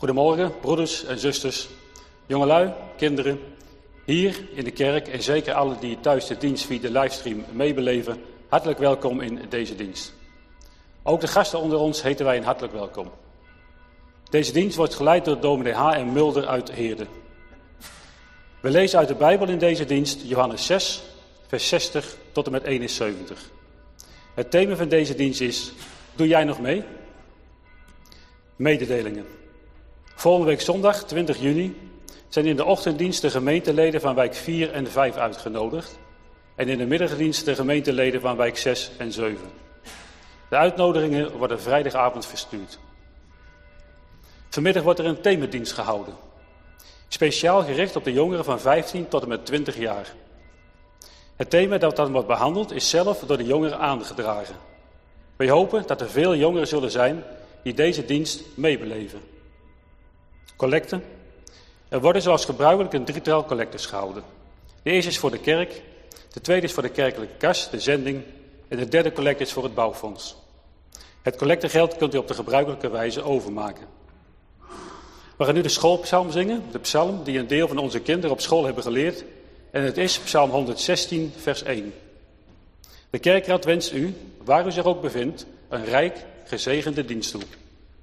Goedemorgen, broeders en zusters, jongelui, kinderen, hier in de kerk en zeker alle die thuis de dienst via de livestream meebeleven, hartelijk welkom in deze dienst. Ook de gasten onder ons heten wij een hartelijk welkom. Deze dienst wordt geleid door dominee H.M. Mulder uit Heerde. We lezen uit de Bijbel in deze dienst Johannes 6, vers 60 tot en met 71. Het thema van deze dienst is, doe jij nog mee? Mededelingen. Volgende week zondag, 20 juni, zijn in de ochtenddienst de gemeenteleden van wijk 4 en 5 uitgenodigd. En in de middagdienst de gemeenteleden van wijk 6 en 7. De uitnodigingen worden vrijdagavond verstuurd. Vanmiddag wordt er een themadienst gehouden. Speciaal gericht op de jongeren van 15 tot en met 20 jaar. Het thema dat dan wordt behandeld is zelf door de jongeren aangedragen. Wij hopen dat er veel jongeren zullen zijn die deze dienst meebeleven. Collecten. Er worden zoals gebruikelijk een drietal collectes gehouden. De eerste is voor de kerk, de tweede is voor de kerkelijke kas, de zending en de derde collecte is voor het bouwfonds. Het collectegeld kunt u op de gebruikelijke wijze overmaken. We gaan nu de schoolpsalm zingen, de psalm die een deel van onze kinderen op school hebben geleerd. En het is psalm 116 vers 1. De kerkraad wenst u, waar u zich ook bevindt, een rijk gezegende dienst toe.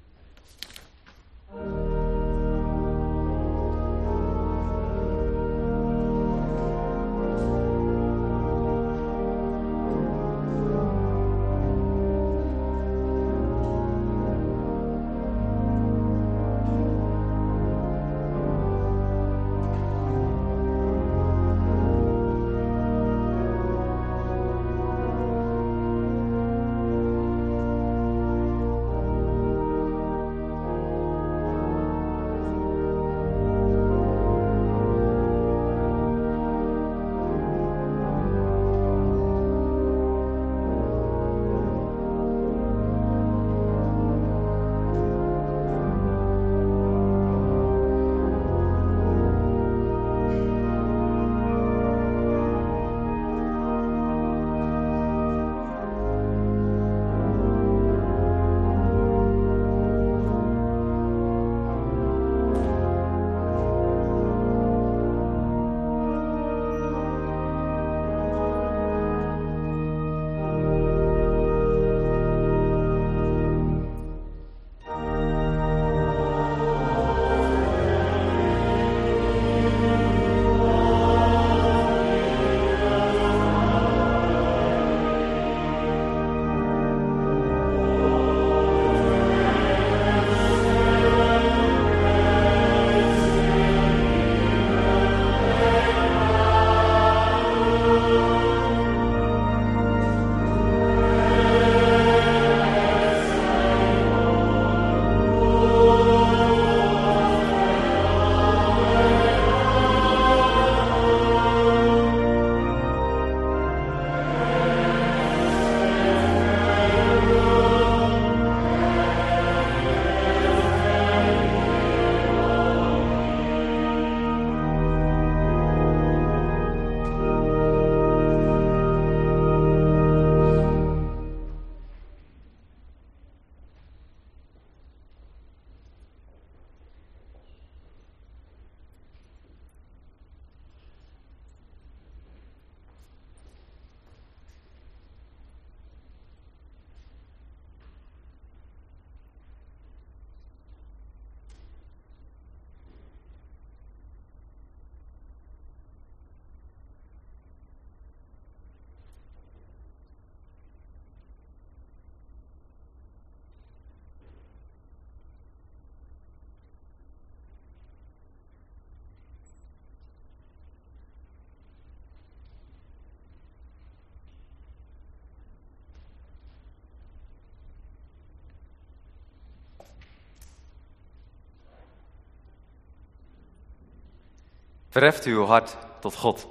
Verheft uw hart tot God.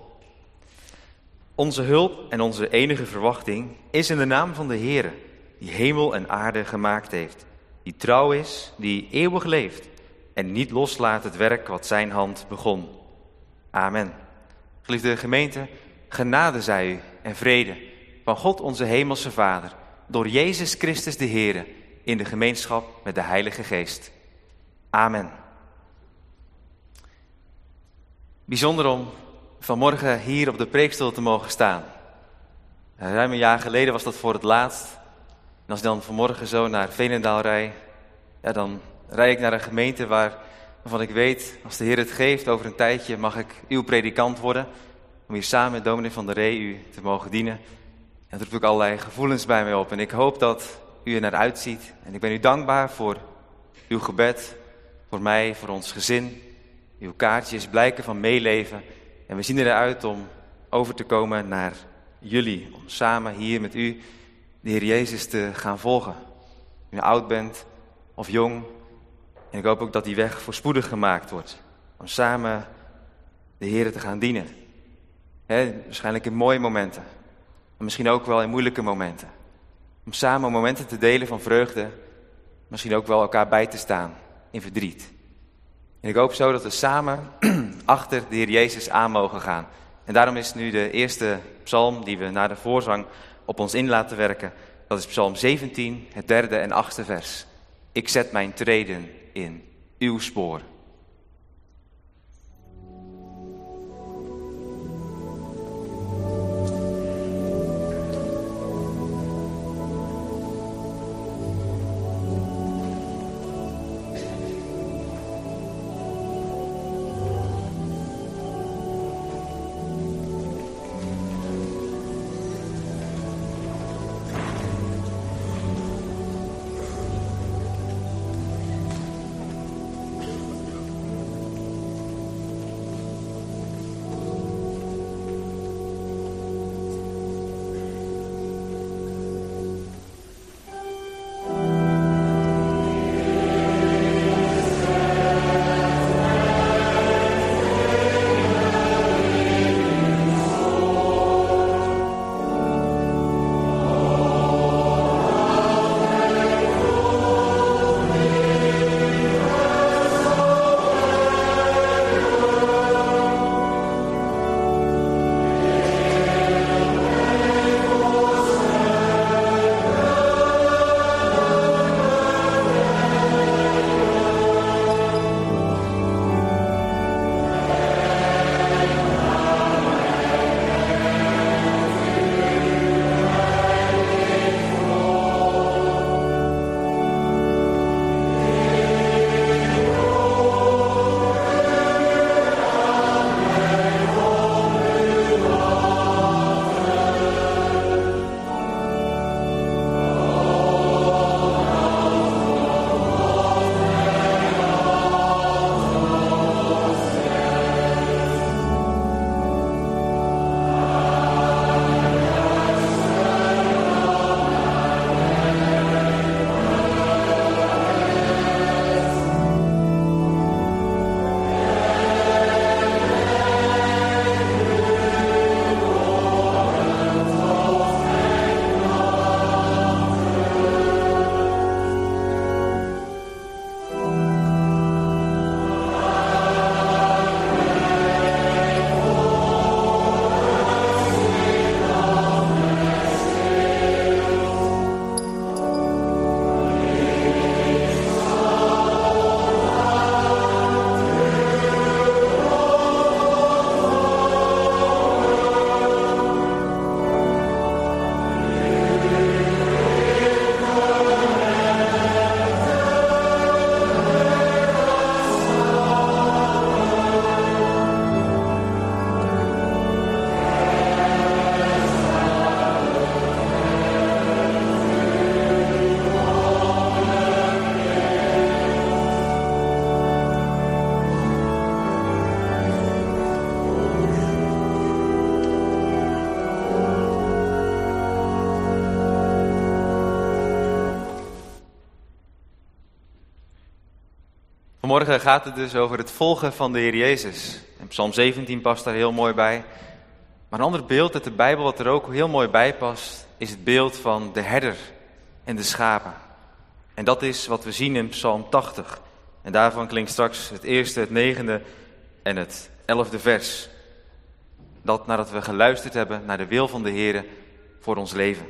Onze hulp en onze enige verwachting is in de naam van de Heere, die hemel en aarde gemaakt heeft, die trouw is, die eeuwig leeft en niet loslaat het werk wat zijn hand begon. Amen. Geliefde gemeente, genade zij u en vrede van God onze hemelse Vader, door Jezus Christus de Heere, in de gemeenschap met de Heilige Geest. Amen. Bijzonder om vanmorgen hier op de preekstoel te mogen staan. Ruim een jaar geleden was dat voor het laatst. En als ik dan vanmorgen zo naar Veenendaal rijd, dan rijd ik naar een gemeente waarvan ik weet, als de Heer het geeft, over een tijdje mag ik uw predikant worden. Om hier samen met dominee Van der Ree u te mogen dienen. En dat roept ook allerlei gevoelens bij mij op. En ik hoop dat u er naar uitziet. En ik ben u dankbaar voor uw gebed, voor mij, voor ons gezin. Uw kaartjes, blijken van meeleven. En we zien eruit om over te komen naar jullie. Om samen hier met u de Heer Jezus te gaan volgen. Of u oud bent of jong. En ik hoop ook dat die weg voorspoedig gemaakt wordt. Om samen de Heer te gaan dienen. Waarschijnlijk in mooie momenten. Maar misschien ook wel in moeilijke momenten. Om samen momenten te delen van vreugde. Misschien ook wel elkaar bij te staan in verdriet. En ik hoop zo dat we samen achter de Heer Jezus aan mogen gaan. En daarom is nu de eerste psalm die we na de voorzang op ons in laten werken. Dat is psalm 17, het 3e en 8e vers. Ik zet mijn treden in uw spoor. Vanmorgen gaat het dus over het volgen van de Heer Jezus. En Psalm 17 past daar heel mooi bij. Maar een ander beeld uit de Bijbel wat er ook heel mooi bij past, is het beeld van de herder en de schapen. En dat is wat we zien in Psalm 80. En daarvan klinkt straks het eerste, het 9e en het 11e vers. Dat nadat we geluisterd hebben naar de wil van de Heer voor ons leven.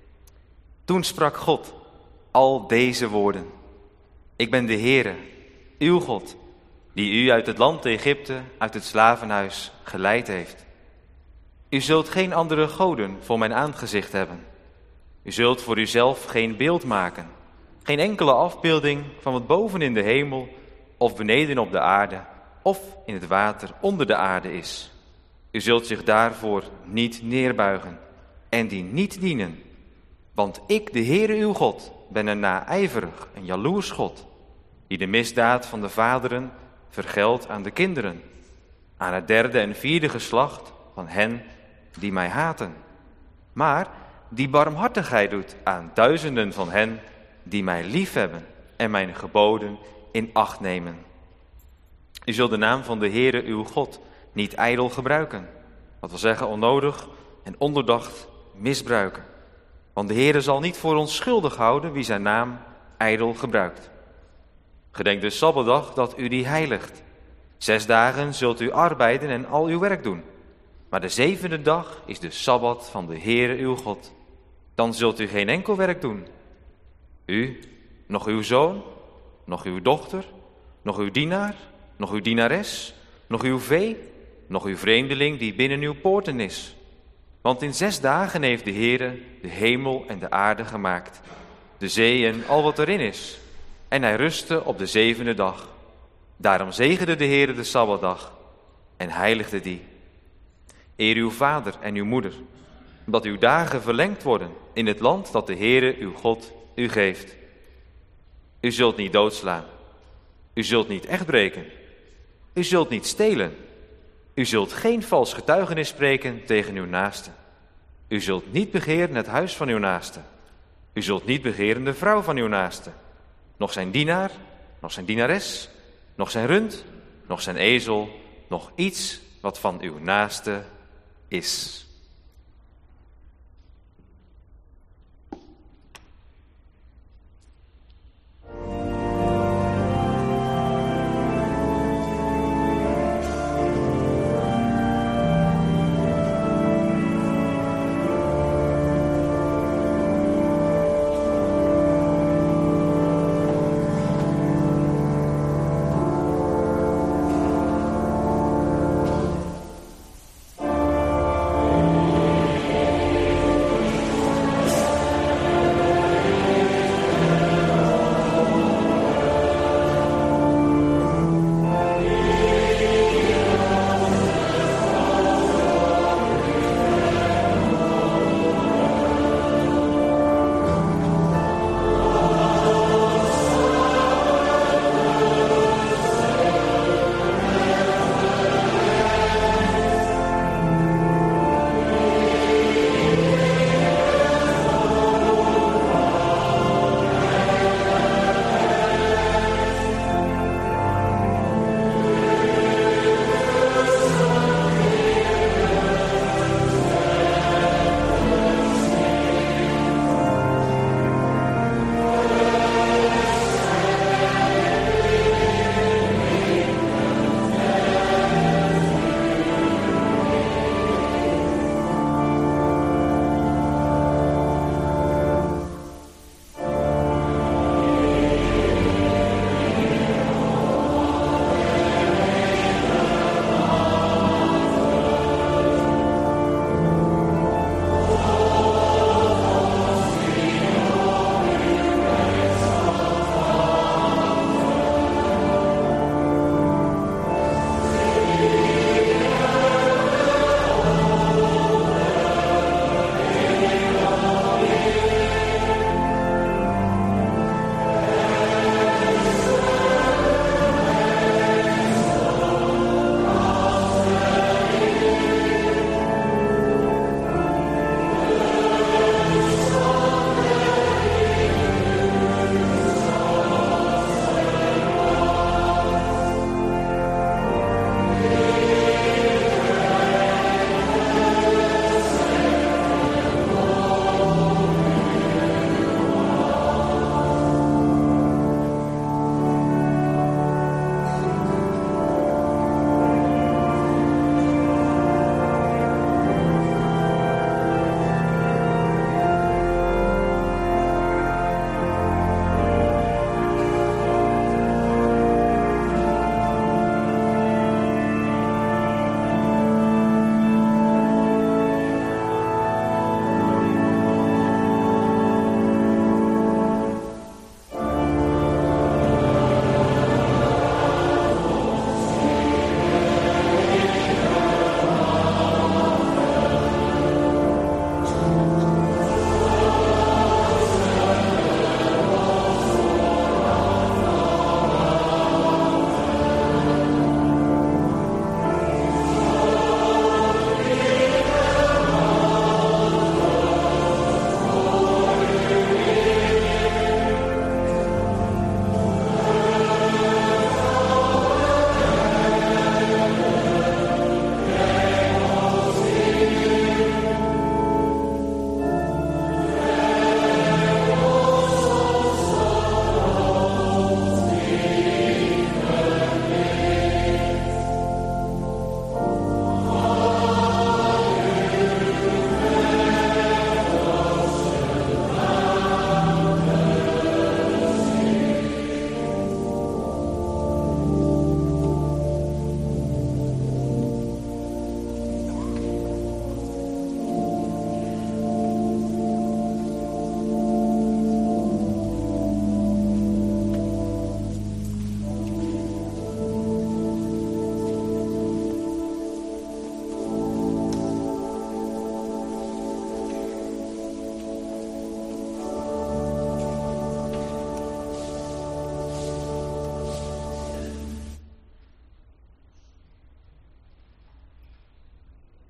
Toen sprak God al deze woorden. Ik ben de Heere, uw God, die u uit het land Egypte, uit het slavenhuis, geleid heeft. U zult geen andere goden voor mijn aangezicht hebben. U zult voor uzelf geen beeld maken, geen enkele afbeelding van wat boven in de hemel of beneden op de aarde of in het water onder de aarde is. U zult zich daarvoor niet neerbuigen en die niet dienen. Want ik, de Heere uw God, ben een naijverig en jaloers God, die de misdaad van de vaderen vergeldt aan de kinderen, aan het derde en vierde geslacht van hen die mij haten, maar die barmhartigheid doet aan duizenden van hen die mij liefhebben en mijn geboden in acht nemen. U zult de naam van de Heere uw God niet ijdel gebruiken, dat wil zeggen onnodig en onderdacht misbruiken. Want de Heere zal niet voor ons schuldig houden wie zijn naam ijdel gebruikt. Gedenk de Sabbatdag dat u die heiligt. 6 dagen zult u arbeiden en al uw werk doen. Maar de 7e dag is de Sabbat van de Heere uw God. Dan zult u geen enkel werk doen. U, nog uw zoon, nog uw dochter, nog uw dienaar, nog uw dienares, nog uw vee, nog uw vreemdeling die binnen uw poorten is. Want in 6 dagen heeft de Heere de hemel en de aarde gemaakt, de zee en al wat erin is. En hij rustte op de 7e dag. Daarom zegende de Heere de Sabbatdag en heiligde die. Eer uw vader en uw moeder, omdat uw dagen verlengd worden in het land dat de Heere uw God u geeft. U zult niet doodslaan. U zult niet echtbreken. U zult niet stelen. U zult geen vals getuigenis spreken tegen uw naaste. U zult niet begeren het huis van uw naaste. U zult niet begeren de vrouw van uw naaste. Nog zijn dienaar, nog zijn dienares, nog zijn rund, nog zijn ezel, nog iets wat van uw naaste is.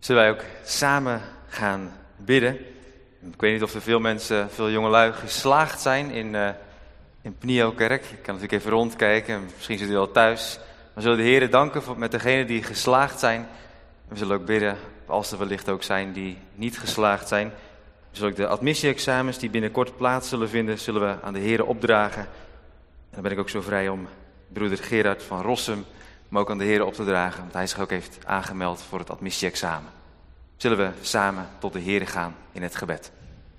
zullen wij ook samen gaan bidden. Ik weet niet of er veel mensen, veel jongelui geslaagd zijn in Pnio-kerk. Ik kan natuurlijk even rondkijken, misschien zit u al thuis. We zullen de Heer danken met degenen die geslaagd zijn. We zullen ook bidden, als er wellicht ook zijn die niet geslaagd zijn. We zullen ook de admissie-examens die binnenkort plaats zullen vinden, zullen we aan de Heer opdragen. En dan ben ik ook zo vrij om broeder Gerard van Rossum om ook aan de Heer op te dragen, want hij zich ook heeft aangemeld voor het admissie-examen. Zullen we samen tot de Heer gaan in het gebed.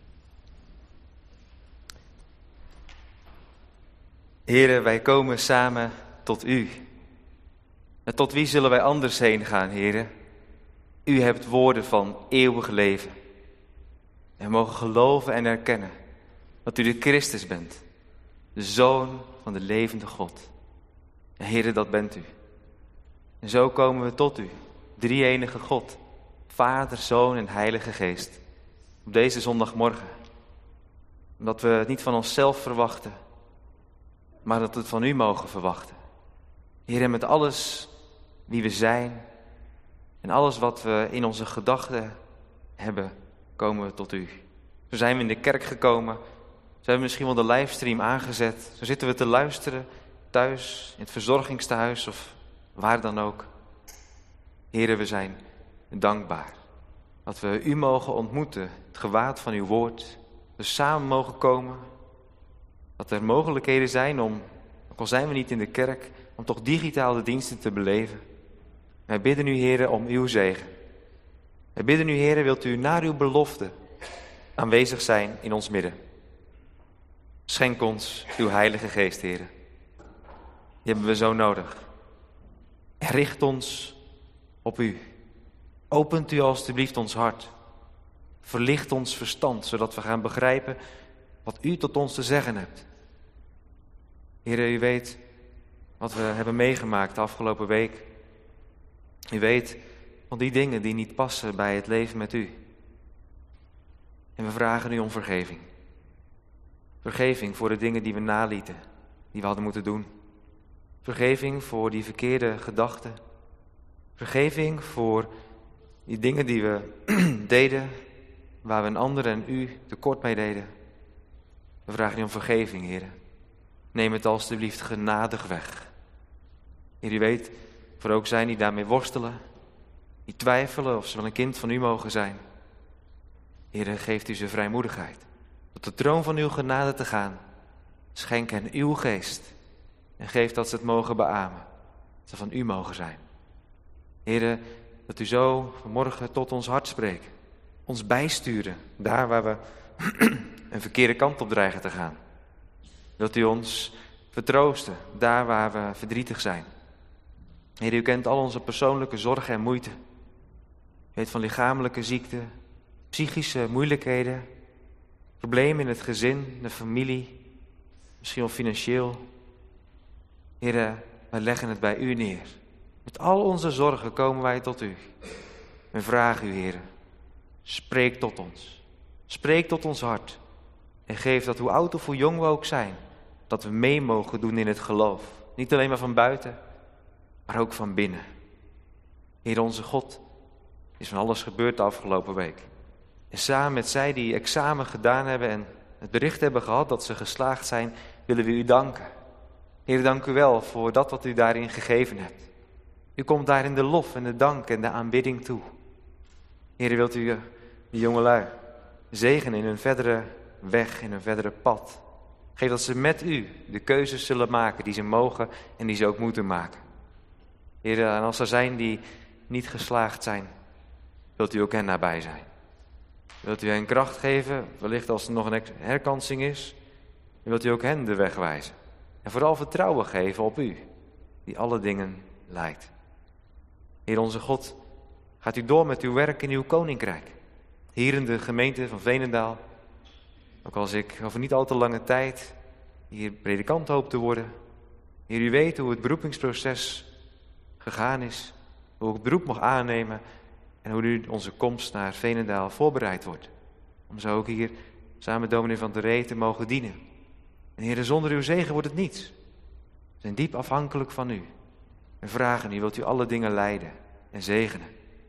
Heere, wij komen samen tot u. En tot wie zullen wij anders heen gaan, Heere? U hebt woorden van eeuwig leven. En we mogen geloven en erkennen dat u de Christus bent, de Zoon van de levende God. En Heere, dat bent u. En zo komen we tot u, drie-enige God, Vader, Zoon en Heilige Geest, op deze zondagmorgen. Omdat we het niet van onszelf verwachten, maar dat we het van u mogen verwachten. Heer, en met alles wie we zijn en alles wat we in onze gedachten hebben, komen we tot u. Zo zijn we in de kerk gekomen, zo hebben we misschien wel de livestream aangezet, zo zitten we te luisteren thuis, in het verzorgingstehuis of waar dan ook. Heer, we zijn dankbaar dat we u mogen ontmoeten, het gewaad van uw woord, dus samen mogen komen. Dat er mogelijkheden zijn om, ook al zijn we niet in de kerk, om toch digitaal de diensten te beleven. Wij bidden u, Heer, om uw zegen. Wij bidden u, Heer, wilt u naar uw belofte aanwezig zijn in ons midden. Schenk ons uw Heilige Geest, Heer. Die hebben we zo nodig. En richt ons op u. Opent u alstublieft ons hart. Verlicht ons verstand, zodat we gaan begrijpen wat u tot ons te zeggen hebt. Heer, u weet wat we hebben meegemaakt de afgelopen week. U weet van die dingen die niet passen bij het leven met u. En we vragen u om vergeving. Vergeving voor de dingen die we nalieten, die we hadden moeten doen. Vergeving voor die verkeerde gedachten. Vergeving voor die dingen die we deden, waar we een ander en u tekort mee deden. We vragen u om vergeving, Heer. Neem het alstublieft genadig weg. Heer, u weet, voor ook zijn die daarmee worstelen, die twijfelen of ze wel een kind van u mogen zijn. Heer, geeft u ze vrijmoedigheid tot de troon van uw genade te gaan. Schenk hen uw geest en geef dat ze het mogen beamen, dat ze van u mogen zijn. Heer, dat u zo vanmorgen tot ons hart spreekt, ons bijsturen, daar waar we een verkeerde kant op dreigen te gaan. Wilt u ons vertroosten, daar waar we verdrietig zijn. Heer, u kent al onze persoonlijke zorgen en moeite. U weet van lichamelijke ziekte, psychische moeilijkheden, problemen in het gezin, de familie, misschien wel financieel. Heer, wij leggen het bij u neer. Met al onze zorgen komen wij tot u. We vragen u, Heer, spreek tot ons. Spreek tot ons hart. En geef dat hoe oud of hoe jong we ook zijn, dat we mee mogen doen in het geloof. Niet alleen maar van buiten, maar ook van binnen. Heer, onze God, is van alles gebeurd de afgelopen week. En samen met zij die examen gedaan hebben en het bericht hebben gehad dat ze geslaagd zijn, willen we u danken. Heer, dank u wel voor dat wat u daarin gegeven hebt. U komt daarin de lof en de dank en de aanbidding toe. Heer, wilt u de jongelui zegenen in hun verdere weg, in hun verdere pad. Geef dat ze met u de keuzes zullen maken die ze mogen en die ze ook moeten maken. Heer, en als er zijn die niet geslaagd zijn, wilt u ook hen nabij zijn. Wilt u hen kracht geven, wellicht als er nog een herkansing is. En wilt u ook hen de weg wijzen. En vooral vertrouwen geven op u, die alle dingen leidt. Heer onze God, gaat u door met uw werk in uw koninkrijk. Hier in de gemeente van Veenendaal. Ook als ik over niet al te lange tijd hier predikant hoop te worden. Heer, u weet hoe het beroepingsproces gegaan is. Hoe ik het beroep mag aannemen. En hoe u onze komst naar Veenendaal voorbereid wordt. Om zo ook hier samen met dominee Van der Ree te mogen dienen. En Heer, zonder uw zegen wordt het niets. We zijn diep afhankelijk van u. En vragen u, wilt u alle dingen leiden en zegenen.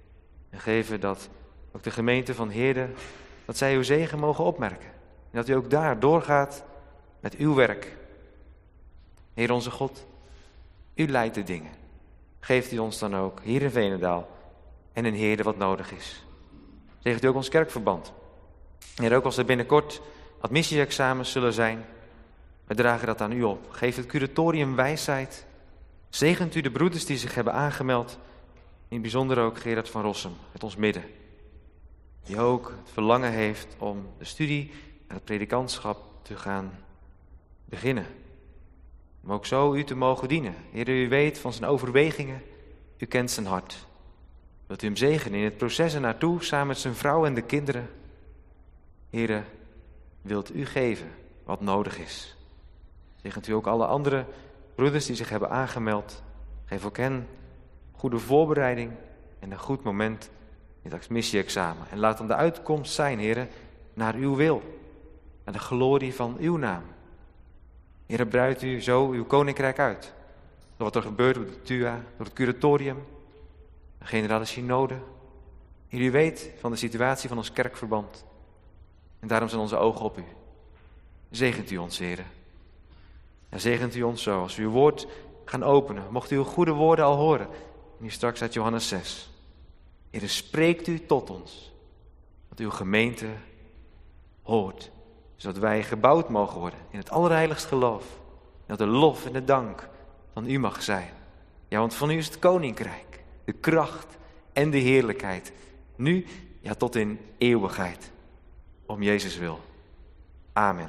En geven dat ook de gemeente van Heerde, dat zij uw zegen mogen opmerken. En dat u ook daar doorgaat met uw werk. Heer onze God, u leidt de dingen. Geeft u ons dan ook hier in Veenendaal en in Heerde wat nodig is. Zegent u ook ons kerkverband. Heer, ook als er binnenkort admissie-examens zullen zijn, we dragen dat aan u op. Geef het curatorium wijsheid. Zegent u de broeders die zich hebben aangemeld. In het bijzonder ook Gerard van Rossum, uit ons midden. Die ook het verlangen heeft om de studie en het predikantschap te gaan beginnen. Om ook zo u te mogen dienen. Heer, u weet van zijn overwegingen. U kent zijn hart. Wilt u hem zegenen in het proces ernaartoe, samen met zijn vrouw en de kinderen. Heer, wilt u geven wat nodig is. Zegent u ook alle andere broeders die zich hebben aangemeld. Geef ook hen goede voorbereiding en een goed moment in het admissie-examen. En laat dan de uitkomst zijn, Heer, naar uw wil. Naar de glorie van uw naam. Heer, breidt u zo uw koninkrijk uit. Door wat er gebeurt op de TUA, door het curatorium, de generale synode. Heer, u weet van de situatie van ons kerkverband. En daarom zijn onze ogen op u. Zegent u ons, Heer. En zegent u ons zo, als we uw woord gaan openen. Mocht u uw goede woorden al horen. Nu straks uit Johannes 6. Heer, spreekt u tot ons. Dat uw gemeente hoort. Zodat wij gebouwd mogen worden in het allerheiligst geloof. En dat de lof en de dank van u mag zijn. Ja, want van u is het koninkrijk. De kracht en de heerlijkheid. Nu, ja, tot in eeuwigheid. Om Jezus wil. Amen.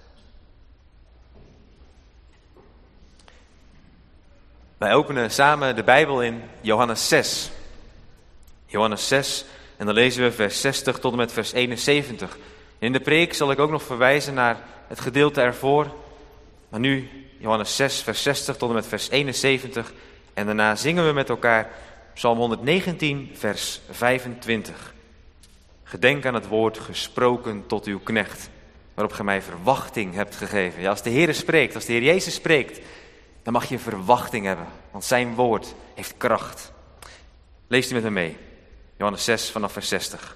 Wij openen samen de Bijbel in Johannes 6. Johannes 6, en dan lezen we vers 60 tot en met vers 71. In de preek zal ik ook nog verwijzen naar het gedeelte ervoor. Maar nu Johannes 6, vers 60 tot en met vers 71. En daarna zingen we met elkaar Psalm 119, vers 25. Gedenk aan het woord gesproken tot uw knecht, waarop gij mij verwachting hebt gegeven. Ja, als de Heer spreekt, als de Heer Jezus spreekt, dan mag je verwachting hebben, want zijn woord heeft kracht. Leest u met me mee, Johannes 6 vanaf vers 60.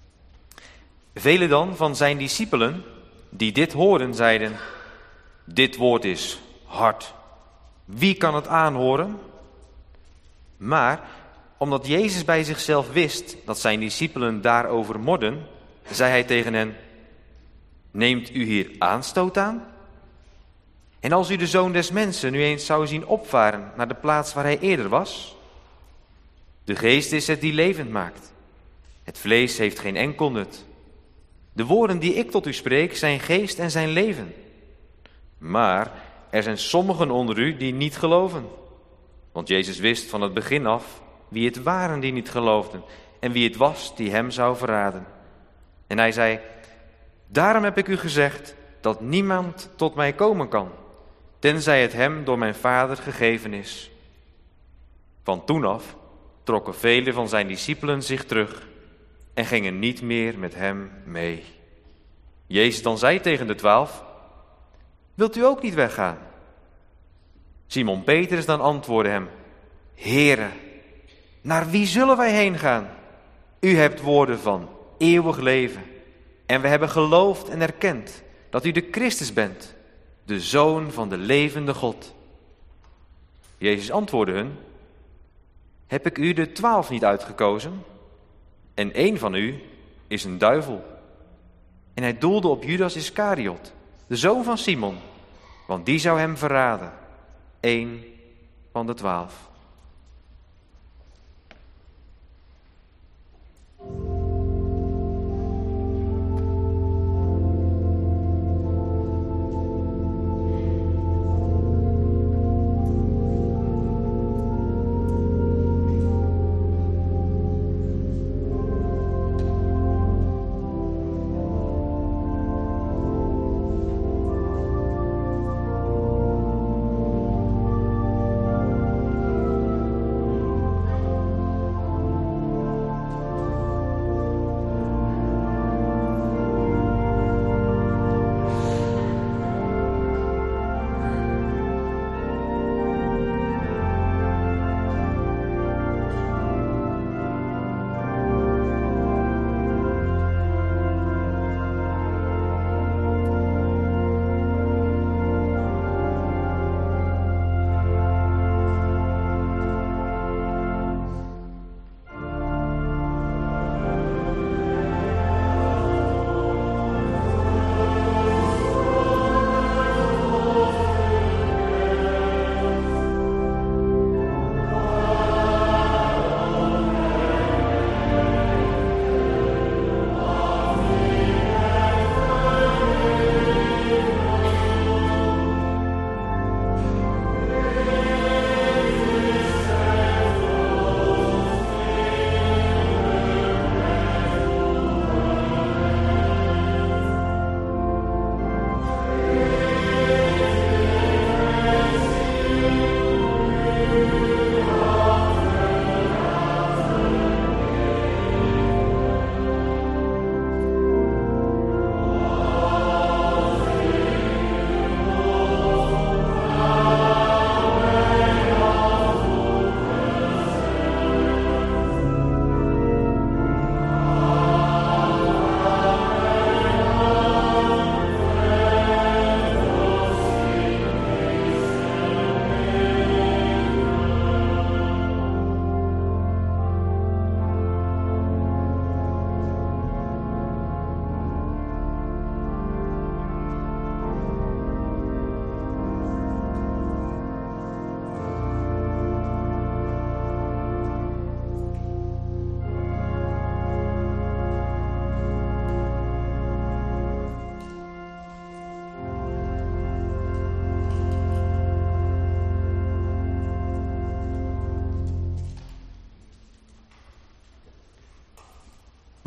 Velen dan van zijn discipelen, die dit hoorden, zeiden: dit woord is hard. Wie kan het aanhoren? Maar omdat Jezus bij zichzelf wist dat zijn discipelen daarover morden, zei hij tegen hen: neemt u hier aanstoot aan? En als u de Zoon des Mensen nu eens zou zien opvaren naar de plaats waar hij eerder was? De geest is het die levend maakt. Het vlees heeft geen enkel nut. De woorden die ik tot u spreek zijn geest en zijn leven. Maar er zijn sommigen onder u die niet geloven. Want Jezus wist van het begin af wie het waren die niet geloofden en wie het was die hem zou verraden. En hij zei: daarom heb ik u gezegd dat niemand tot mij komen kan, tenzij het hem door mijn Vader gegeven is. Van toen af trokken velen van zijn discipelen zich terug en gingen niet meer met hem mee. Jezus dan zei tegen de 12: wilt u ook niet weggaan? Simon Petrus dan antwoordde hem: Heere, naar wie zullen wij heen gaan? U hebt woorden van eeuwig leven. En we hebben geloofd en erkend dat u de Christus bent, de Zoon van de levende God. Jezus antwoordde hun: heb ik u de 12 niet uitgekozen? En één van u is een duivel. En hij doelde op Judas Iscariot, de zoon van Simon, want die zou hem verraden. 1 van de 12.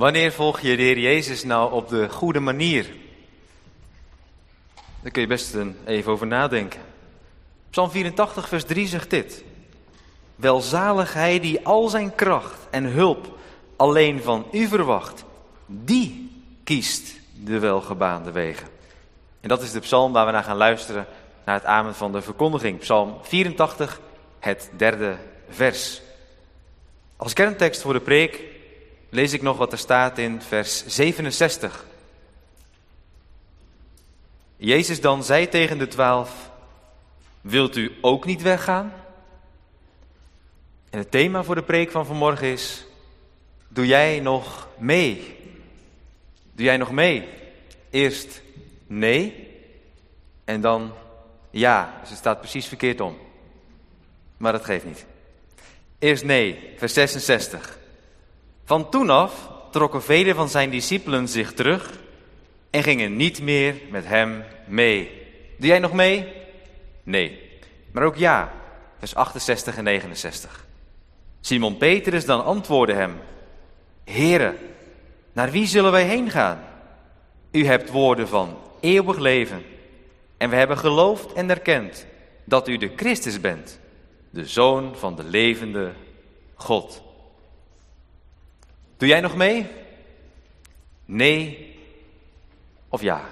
Wanneer volg je de Heer Jezus nou op de goede manier? Daar kun je best even over nadenken. Psalm 84 vers 3 zegt dit. Welzalig hij die al zijn kracht en hulp alleen van u verwacht. Die kiest de welgebaande wegen. En dat is de psalm waar we naar gaan luisteren naar het amen van de verkondiging. Psalm 84, het 3e vers. Als kerntekst voor de preek lees ik nog wat er staat in vers 67. Jezus dan zei tegen de 12, wilt u ook niet weggaan? En het thema voor de preek van vanmorgen is, doe jij nog mee? Doe jij nog mee? Eerst nee en dan ja. Dus het staat precies verkeerd om. Maar dat geeft niet. Eerst nee, vers 66. Van toen af trokken velen van zijn discipelen zich terug en gingen niet meer met hem mee. Doe jij nog mee? Nee. Maar ook ja, vers 68 en 69. Simon Petrus dan antwoordde hem, Heere, naar wie zullen wij heen gaan? U hebt woorden van eeuwig leven en we hebben geloofd en erkend dat u de Christus bent, de Zoon van de levende God. Doe jij nog mee? Nee of ja?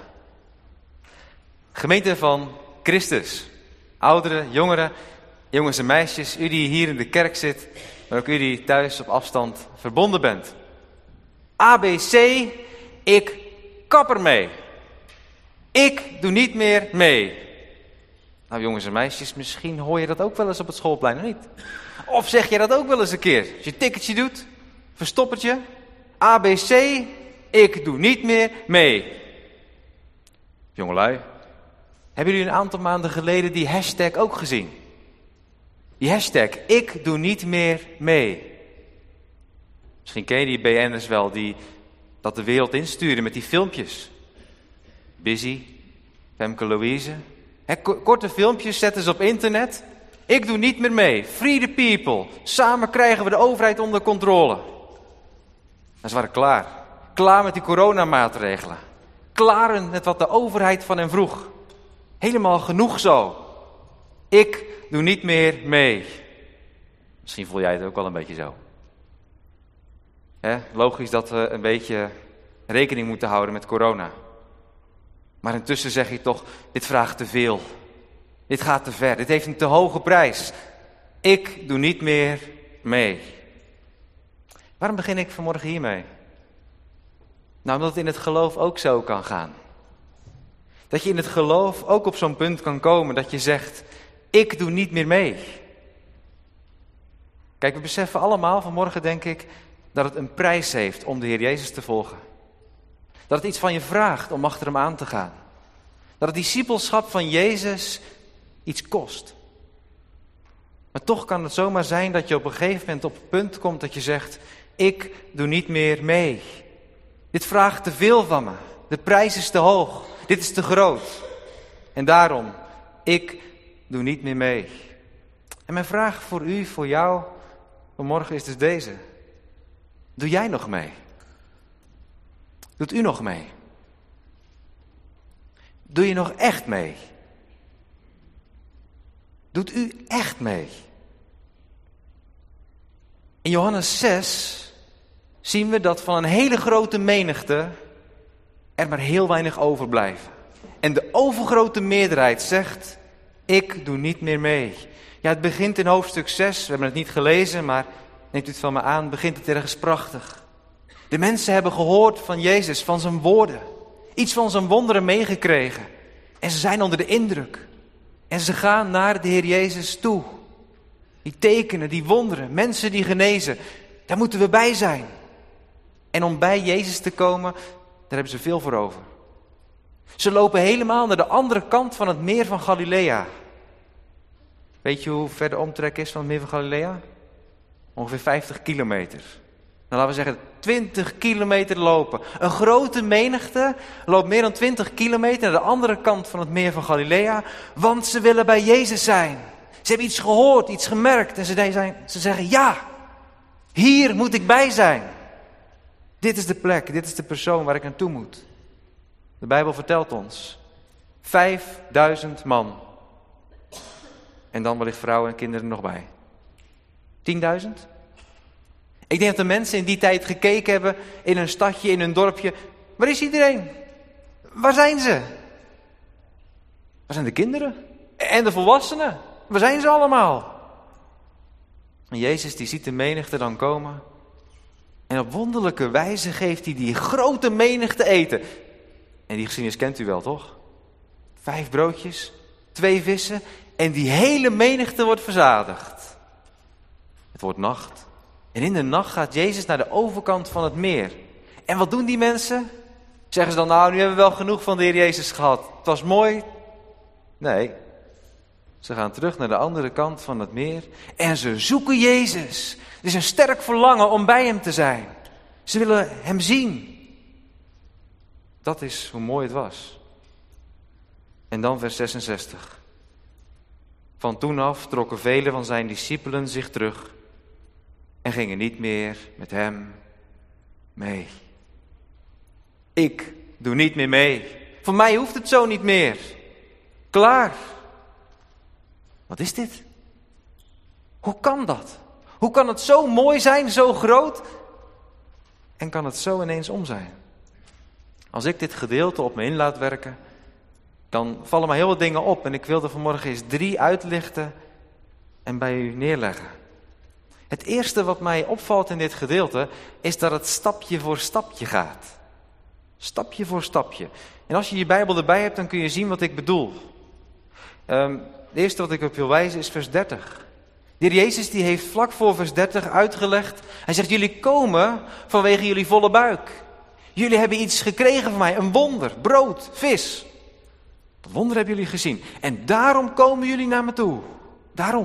Gemeente van Christus, ouderen, jongeren, jongens en meisjes, u die hier in de kerk zit, maar ook u die thuis op afstand verbonden bent. ABC, ik kap ermee. Ik doe niet meer mee. Nou jongens en meisjes, misschien hoor je dat ook wel eens op het schoolplein, of niet? Of zeg je dat ook wel eens een keer? Als je een ticketje doet, verstoppertje, ABC, ik doe niet meer mee. Jongelui, hebben jullie een aantal maanden geleden die hashtag ook gezien? Die hashtag, ik doe niet meer mee. Misschien ken je die BN'ers wel die dat de wereld insturen met die filmpjes. Busy, Femke Louise. Korte filmpjes zetten ze op internet. Ik doe niet meer mee. Free the people. Samen krijgen we de overheid onder controle. En ze waren klaar. Klaar met die coronamaatregelen. Klaar met wat de overheid van hen vroeg. Helemaal genoeg zo. Ik doe niet meer mee. Misschien voel jij het ook wel een beetje zo. Logisch dat we een beetje rekening moeten houden met corona. Maar intussen zeg je toch, dit vraagt te veel. Dit gaat te ver. Dit heeft een te hoge prijs. Ik doe niet meer mee. Waarom begin ik vanmorgen hiermee? Nou, omdat het in het geloof ook zo kan gaan. Dat je in het geloof ook op zo'n punt kan komen dat je zegt, ik doe niet meer mee. Kijk, we beseffen allemaal vanmorgen, denk ik, dat het een prijs heeft om de Heer Jezus te volgen. Dat het iets van je vraagt om achter hem aan te gaan. Dat het discipelschap van Jezus iets kost. Maar toch kan het zomaar zijn dat je op een gegeven moment op het punt komt dat je zegt, ik doe niet meer mee. Dit vraagt te veel van me. De prijs is te hoog. Dit is te groot. En daarom, ik doe niet meer mee. En mijn vraag voor u, voor jou, vanmorgen is dus deze. Doe jij nog mee? Doet u nog mee? Doe je nog echt mee? Doet u echt mee? In Johannes 6 zien we dat van een hele grote menigte er maar heel weinig overblijven. En de overgrote meerderheid zegt, ik doe niet meer mee. Ja, het begint in hoofdstuk 6, we hebben het niet gelezen, maar neemt u het van me aan, begint het ergens prachtig. De mensen hebben gehoord van Jezus, van zijn woorden. Iets van zijn wonderen meegekregen. En ze zijn onder de indruk. En ze gaan naar de Heer Jezus toe. Die tekenen, die wonderen, mensen die genezen. Daar moeten we bij zijn. En om bij Jezus te komen, daar hebben ze veel voor over. Ze lopen helemaal naar de andere kant van het meer van Galilea. Weet je hoe ver de omtrek is van het meer van Galilea? Ongeveer 50 kilometer. Nou, laten we zeggen 20 kilometer lopen. Een grote menigte loopt meer dan 20 kilometer naar de andere kant van het meer van Galilea. Want ze willen bij Jezus zijn. Ze hebben iets gehoord, iets gemerkt. En ze zeggen, ja, hier moet ik bij zijn. Dit is de plek, dit is de persoon waar ik naartoe moet. De Bijbel vertelt ons. 5000 man. En dan wellicht vrouwen en kinderen er nog bij. 10.000? Ik denk dat de mensen in die tijd gekeken hebben in hun stadje, in hun dorpje. Waar is iedereen? Waar zijn ze? Waar zijn de kinderen? En de volwassenen? Waar zijn ze allemaal? En Jezus die ziet de menigte dan komen. En op wonderlijke wijze geeft hij die grote menigte eten. En die geschiedenis kent u wel, toch? 5 broodjes, 2 vissen en die hele menigte wordt verzadigd. Het wordt nacht. En in de nacht gaat Jezus naar de overkant van het meer. En wat doen die mensen? Zeggen ze dan, nou, nu hebben we wel genoeg van de Heer Jezus gehad. Het was mooi. Nee. Ze gaan terug naar de andere kant van het meer. En ze zoeken Jezus. Er is een sterk verlangen om bij hem te zijn. Ze willen hem zien. Dat is hoe mooi het was. En dan vers 66. Van toen af trokken velen van zijn discipelen zich terug. En gingen niet meer met hem mee. Ik doe niet meer mee. Voor mij hoeft het zo niet meer. Klaar. Wat is dit? Hoe kan dat? Hoe kan het zo mooi zijn, zo groot? En kan het zo ineens om zijn? Als ik dit gedeelte op me in laat werken, dan vallen me heel wat dingen op. En ik wil er vanmorgen eens 3 uitlichten en bij u neerleggen. Het eerste wat mij opvalt in dit gedeelte is dat het stapje voor stapje gaat. Stapje voor stapje. En als je je Bijbel erbij hebt, dan kun je zien wat ik bedoel. Het eerste wat ik op wil wijzen is vers 30. De Heer Jezus die heeft vlak voor vers 30 uitgelegd. Hij zegt, jullie komen vanwege jullie volle buik. Jullie hebben iets gekregen van mij, een wonder, brood, vis. Dat wonder hebben jullie gezien. En daarom komen jullie naar me toe. Daarom.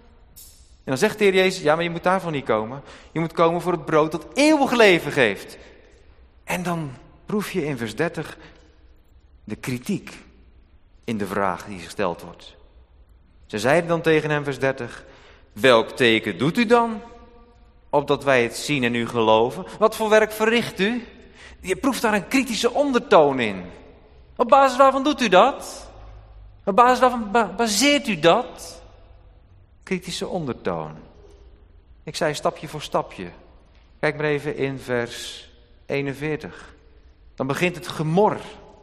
En dan zegt de Heer Jezus, ja, maar je moet daarvan niet komen. Je moet komen voor het brood dat eeuwig leven geeft. En dan proef je in vers 30 de kritiek in de vraag die gesteld wordt. Ze zeiden dan tegen hem, vers 30, welk teken doet u dan, opdat wij het zien en u geloven? Wat voor werk verricht u? Je proeft daar een kritische ondertoon in. Op basis waarvan doet u dat? Op basis waarvan baseert u dat? Kritische ondertoon. Ik zei stapje voor stapje. Kijk maar even in vers 41. Dan begint het gemor.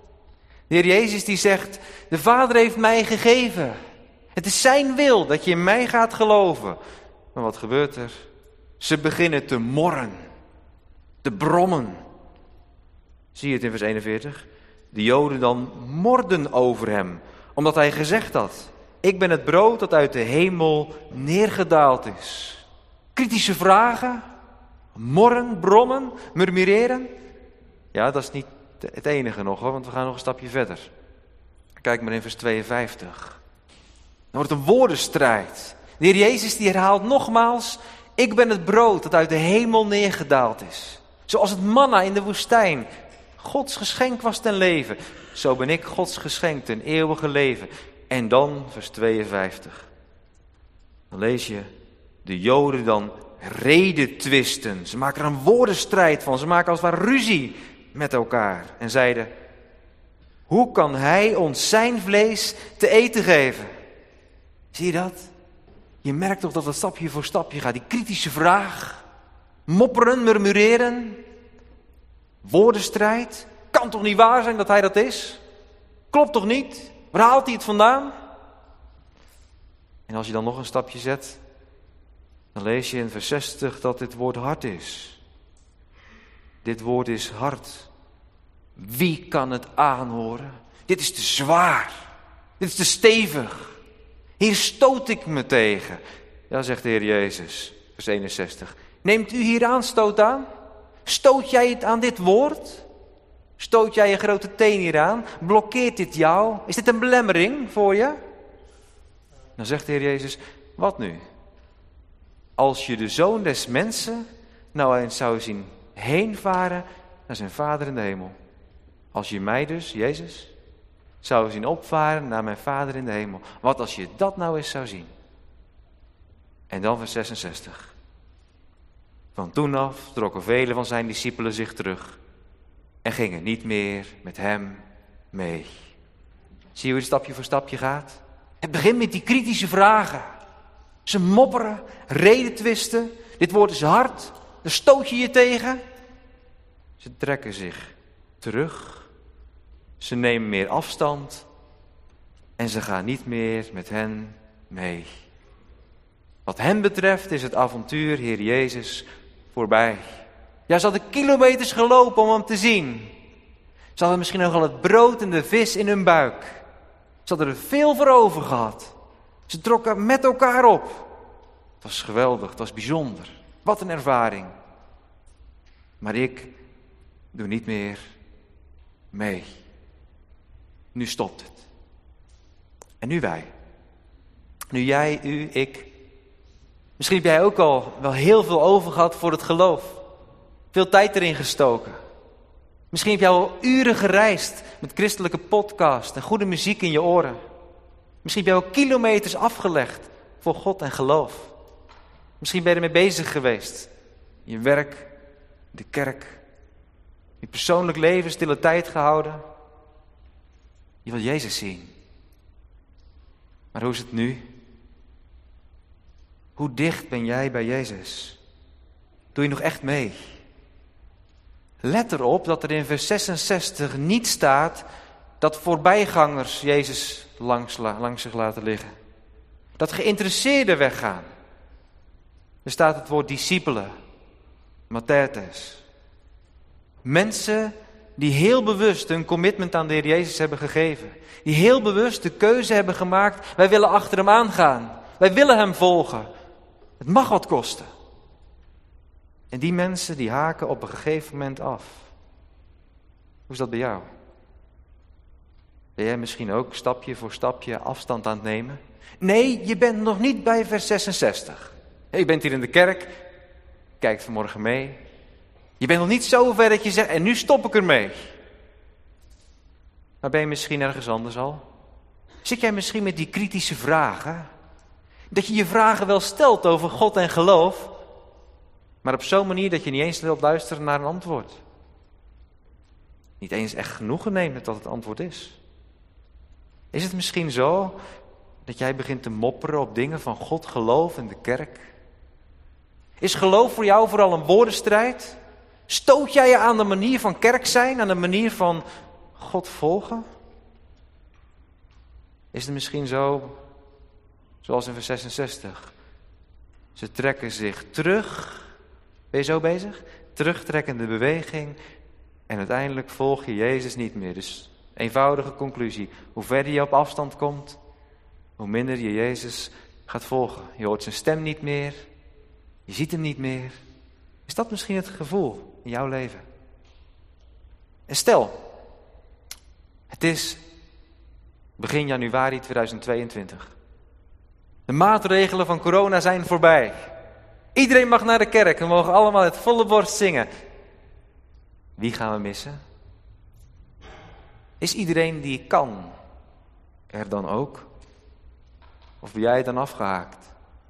De Heer Jezus die zegt, de Vader heeft mij gegeven. Het is zijn wil dat je in mij gaat geloven. Maar wat gebeurt er? Ze beginnen te morren. Te brommen. Zie je het in vers 41? De Joden dan morden over hem. Omdat hij gezegd had, ik ben het brood dat uit de hemel neergedaald is. Kritische vragen. Morren, brommen, murmureren. Ja, dat is niet het enige nog hoor, want we gaan nog een stapje verder. Kijk maar in vers 52. Er wordt een woordenstrijd. De Heer Jezus die herhaalt nogmaals, ik ben het brood dat uit de hemel neergedaald is. Zoals het manna in de woestijn Gods geschenk was ten leven. Zo ben ik Gods geschenk ten eeuwige leven. En dan vers 52. Dan lees je, de Joden dan redetwisten. Ze maken er een woordenstrijd van. Ze maken als het ware ruzie met elkaar. En zeiden, hoe kan hij ons zijn vlees te eten geven? Zie je dat? Je merkt toch dat het stapje voor stapje gaat. Die kritische vraag. Mopperen, murmureren. Woordenstrijd. Kan toch niet waar zijn dat hij dat is? Klopt toch niet? Waar haalt hij het vandaan? En als je dan nog een stapje zet, dan lees je in vers 60 dat dit woord hard is. Dit woord is hard. Wie kan het aanhoren? Dit is te zwaar. Dit is te stevig. Hier stoot ik me tegen. Ja, zegt de Heer Jezus, vers 61. Neemt u hier aanstoot aan? Stoot jij het aan dit woord? Stoot jij je grote teen hier aan? Blokkeert dit jou? Is dit een belemmering voor je? Dan zegt de Heer Jezus, wat nu? Als je de Zoon des Mensen nou eens zou zien heen varen naar zijn Vader in de hemel. Als je mij dus, Jezus, zou zien opvaren naar mijn Vader in de hemel. Wat als je dat nou eens zou zien? En dan vers 66. Van toen af trokken velen van zijn discipelen zich terug en gingen niet meer met hem mee. Zie je hoe het stapje voor stapje gaat? Het begint met die kritische vragen. Ze mopperen, redentwisten. Dit woord is hard, daar stoot je je tegen. Ze trekken zich terug. Ze nemen meer afstand. En ze gaan niet meer met hen mee. Wat hen betreft is het avontuur, Heer Jezus, voorbij. Ja, ze hadden kilometers gelopen om hem te zien. Ze hadden misschien nog al het brood en de vis in hun buik. Ze hadden er veel voor over gehad. Ze trokken met elkaar op. Het was geweldig, het was bijzonder. Wat een ervaring. Maar ik doe niet meer mee. Nu stopt het. En nu wij. Nu jij, u, ik. Misschien heb jij ook al wel heel veel over gehad voor het geloof. Veel tijd erin gestoken. Misschien heb jij al uren gereisd met christelijke podcast en goede muziek in je oren. Misschien heb jij al kilometers afgelegd voor God en geloof. Misschien ben je ermee bezig geweest. Je werk, de kerk, je persoonlijk leven, stille tijd gehouden. Je wil Jezus zien. Maar hoe is het nu? Hoe dicht ben jij bij Jezus? Doe je nog echt mee? Let erop dat er in vers 66 niet staat dat voorbijgangers Jezus langs zich laten liggen. Dat geïnteresseerden weggaan. Er staat het woord discipelen, matertes. Mensen die heel bewust hun commitment aan de Heer Jezus hebben gegeven. Die heel bewust de keuze hebben gemaakt, wij willen achter hem aangaan. Wij willen hem volgen. Het mag wat kosten. En die mensen die haken op een gegeven moment af. Hoe is dat bij jou? Ben jij misschien ook stapje voor stapje afstand aan het nemen? Nee, je bent nog niet bij vers 66. Je bent hier in de kerk, kijkt vanmorgen mee. Je bent nog niet zo ver dat je zegt, en nu stop ik ermee. Maar ben je misschien ergens anders al? Zit jij misschien met die kritische vragen? Dat je je vragen wel stelt over God en geloof, maar op zo'n manier dat je niet eens wilt luisteren naar een antwoord. Niet eens echt genoegen neemt met wat het antwoord is. Is het misschien zo dat jij begint te mopperen op dingen van God, geloof en de kerk? Is geloof voor jou vooral een woordenstrijd? Stoot jij je aan de manier van kerk zijn, aan de manier van God volgen? Is het misschien zo, zoals in vers 66? Ze trekken zich terug. Ben je zo bezig? Terugtrekkende beweging. En uiteindelijk volg je Jezus niet meer. Dus eenvoudige conclusie. Hoe verder je op afstand komt, hoe minder je Jezus gaat volgen. Je hoort zijn stem niet meer. Je ziet hem niet meer. Is dat misschien het gevoel in jouw leven? En stel, het is begin januari 2022. De maatregelen van corona zijn voorbij. Iedereen mag naar de kerk. We mogen allemaal het volle borst zingen. Wie gaan we missen? Is iedereen die kan er dan ook? Of ben jij dan afgehaakt?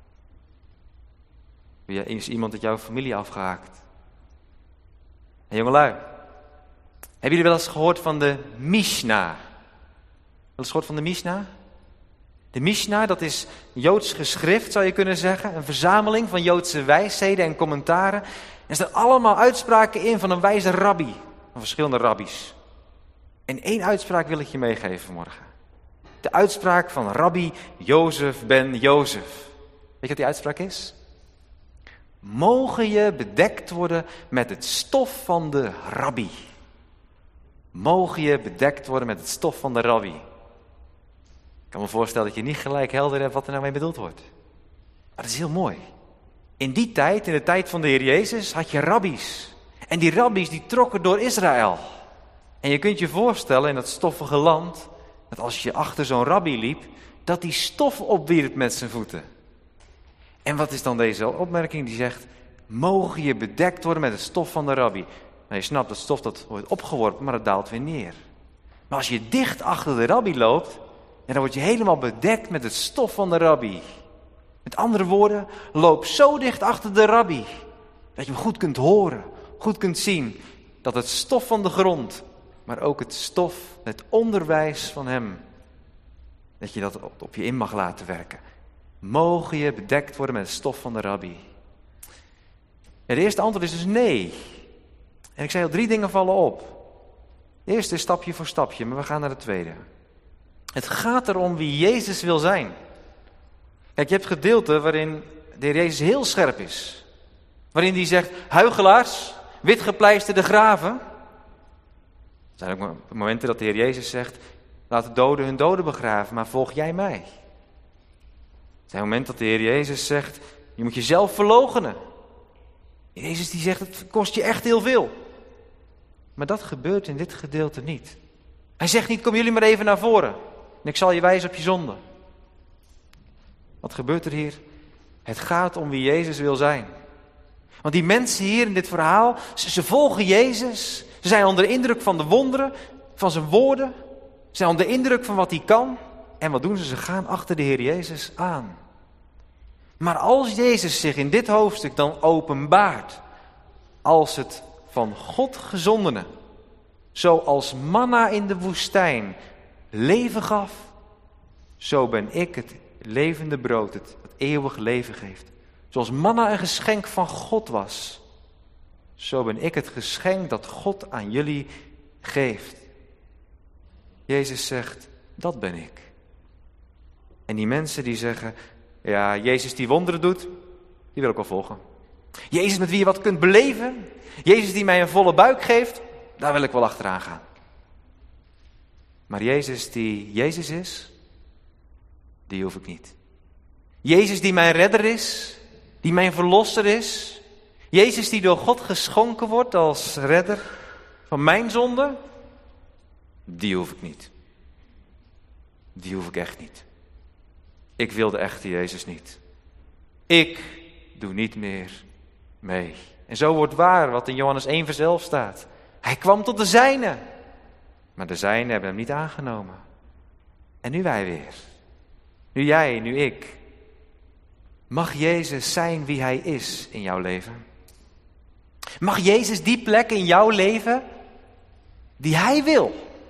Is iemand uit jouw familie afgehaakt? En jongelui, hebben jullie wel eens gehoord van de Mishnah? Wel eens gehoord van de Mishnah? De Mishnah, dat is Joods geschrift, zou je kunnen zeggen. Een verzameling van Joodse wijsheden en commentaren. Er staan allemaal uitspraken in van een wijze rabbi. Van verschillende rabbies. En één uitspraak wil ik je meegeven vanmorgen. De uitspraak van rabbi Jozef ben Jozef. Weet je wat die uitspraak is? Mogen je bedekt worden met het stof van de rabbi. Mogen je bedekt worden met het stof van de rabbi. Ik kan me voorstellen dat je niet gelijk helder hebt wat er nou mee bedoeld wordt. Maar dat is heel mooi. In die tijd, in de tijd van de Heer Jezus, had je rabbies. En die rabbies die trokken door Israël. En je kunt je voorstellen in dat stoffige land, dat als je achter zo'n rabbi liep, dat die stof opwierp met zijn voeten. En wat is dan deze opmerking die zegt, mogen je bedekt worden met het stof van de rabbi. Nou, je snapt, dat stof dat wordt opgeworpen, maar het daalt weer neer. Maar als je dicht achter de rabbi loopt, en dan word je helemaal bedekt met het stof van de rabbi. Met andere woorden, loop zo dicht achter de rabbi, Dat je hem goed kunt horen, goed kunt zien. Dat het stof van de grond, maar ook het stof, het onderwijs van hem, dat je dat op je in mag laten werken. Mogen je bedekt worden met het stof van de rabbi? En de eerste antwoord is dus nee. En ik zei al, 3 dingen vallen op. De eerste is stapje voor stapje, maar we gaan naar de tweede. Het gaat erom wie Jezus wil zijn. Kijk, je hebt gedeelten waarin de Heer Jezus heel scherp is. Waarin hij zegt, huichelaars, witgepleisterde graven. Er zijn ook momenten dat de Heer Jezus zegt, laat de doden hun doden begraven, maar volg jij mij. Er zijn momenten dat de Heer Jezus zegt, je moet jezelf verloochenen. Jezus die zegt, het kost je echt heel veel. Maar dat gebeurt in dit gedeelte niet. Hij zegt niet, kom jullie maar even naar voren. En ik zal je wijzen op je zonde. Wat gebeurt er hier? Het gaat om wie Jezus wil zijn. Want die mensen hier in dit verhaal, ze volgen Jezus. Ze zijn onder de indruk van de wonderen, van zijn woorden. Ze zijn onder de indruk van wat hij kan. En wat doen ze? Ze gaan achter de Heer Jezus aan. Maar als Jezus zich in dit hoofdstuk dan openbaart als het van God gezondene, zoals manna in de woestijn leven gaf, zo ben ik het levende brood, het eeuwig leven geeft. Zoals manna een geschenk van God was, zo ben ik het geschenk dat God aan jullie geeft. Jezus zegt, dat ben ik. En die mensen die zeggen, ja, Jezus die wonderen doet, die wil ik wel volgen. Jezus met wie je wat kunt beleven, Jezus die mij een volle buik geeft, daar wil ik wel achteraan gaan. Maar Jezus die Jezus is, die hoef ik niet. Jezus die mijn redder is, die mijn verlosser is, Jezus die door God geschonken wordt als redder van mijn zonde, die hoef ik niet. Die hoef ik echt niet. Ik wil de echte Jezus niet. Ik doe niet meer mee. En zo wordt waar wat in Johannes 1 vers 11 staat. Hij kwam tot de zijnen, maar de zijnen hebben hem niet aangenomen. En nu wij weer. Nu jij, nu ik. Mag Jezus zijn wie hij is in jouw leven? Mag Jezus die plek in jouw leven die hij wil?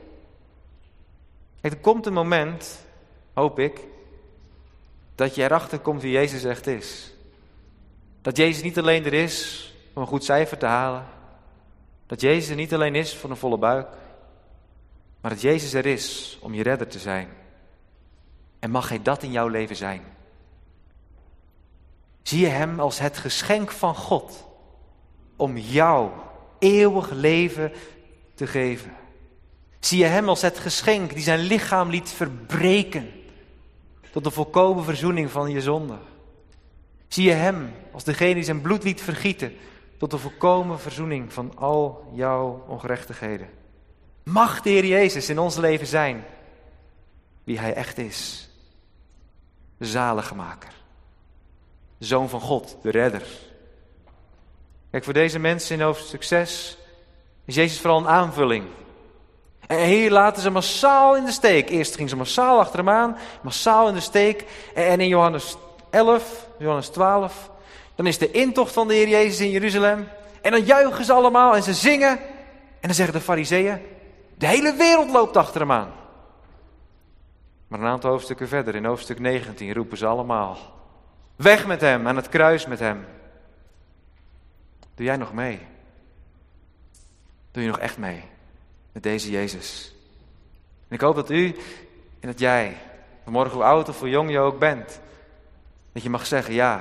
Kijk, er komt een moment, hoop ik, dat je erachter komt wie Jezus echt is. Dat Jezus niet alleen er is om een goed cijfer te halen. Dat Jezus er niet alleen is voor een volle buik. Maar dat Jezus er is om je redder te zijn. En mag hij dat in jouw leven zijn? Zie je hem als het geschenk van God om jou eeuwig leven te geven? Zie je hem als het geschenk die zijn lichaam liet verbreken tot de volkomen verzoening van je zonde? Zie je hem als degene die zijn bloed liet vergieten tot de volkomen verzoening van al jouw ongerechtigheden? Mag de Heer Jezus in ons leven zijn wie hij echt is? De zaligmaker. De Zoon van God, de redder. Kijk, voor deze mensen in hoofdstuk 6 is Jezus vooral een aanvulling. En hier laten ze massaal in de steek. Eerst gingen ze massaal achter hem aan, massaal in de steek. En in Johannes 11, Johannes 12, dan is de intocht van de Heer Jezus in Jeruzalem. En dan juichen ze allemaal en ze zingen. En dan zeggen de Farizeeën, de hele wereld loopt achter hem aan. Maar een aantal hoofdstukken verder, in hoofdstuk 19, roepen ze allemaal, weg met hem, aan het kruis met hem. Doe jij nog mee? Doe je nog echt mee met deze Jezus? En ik hoop dat u en dat jij, vanmorgen hoe oud of hoe jong je ook bent, dat je mag zeggen, ja,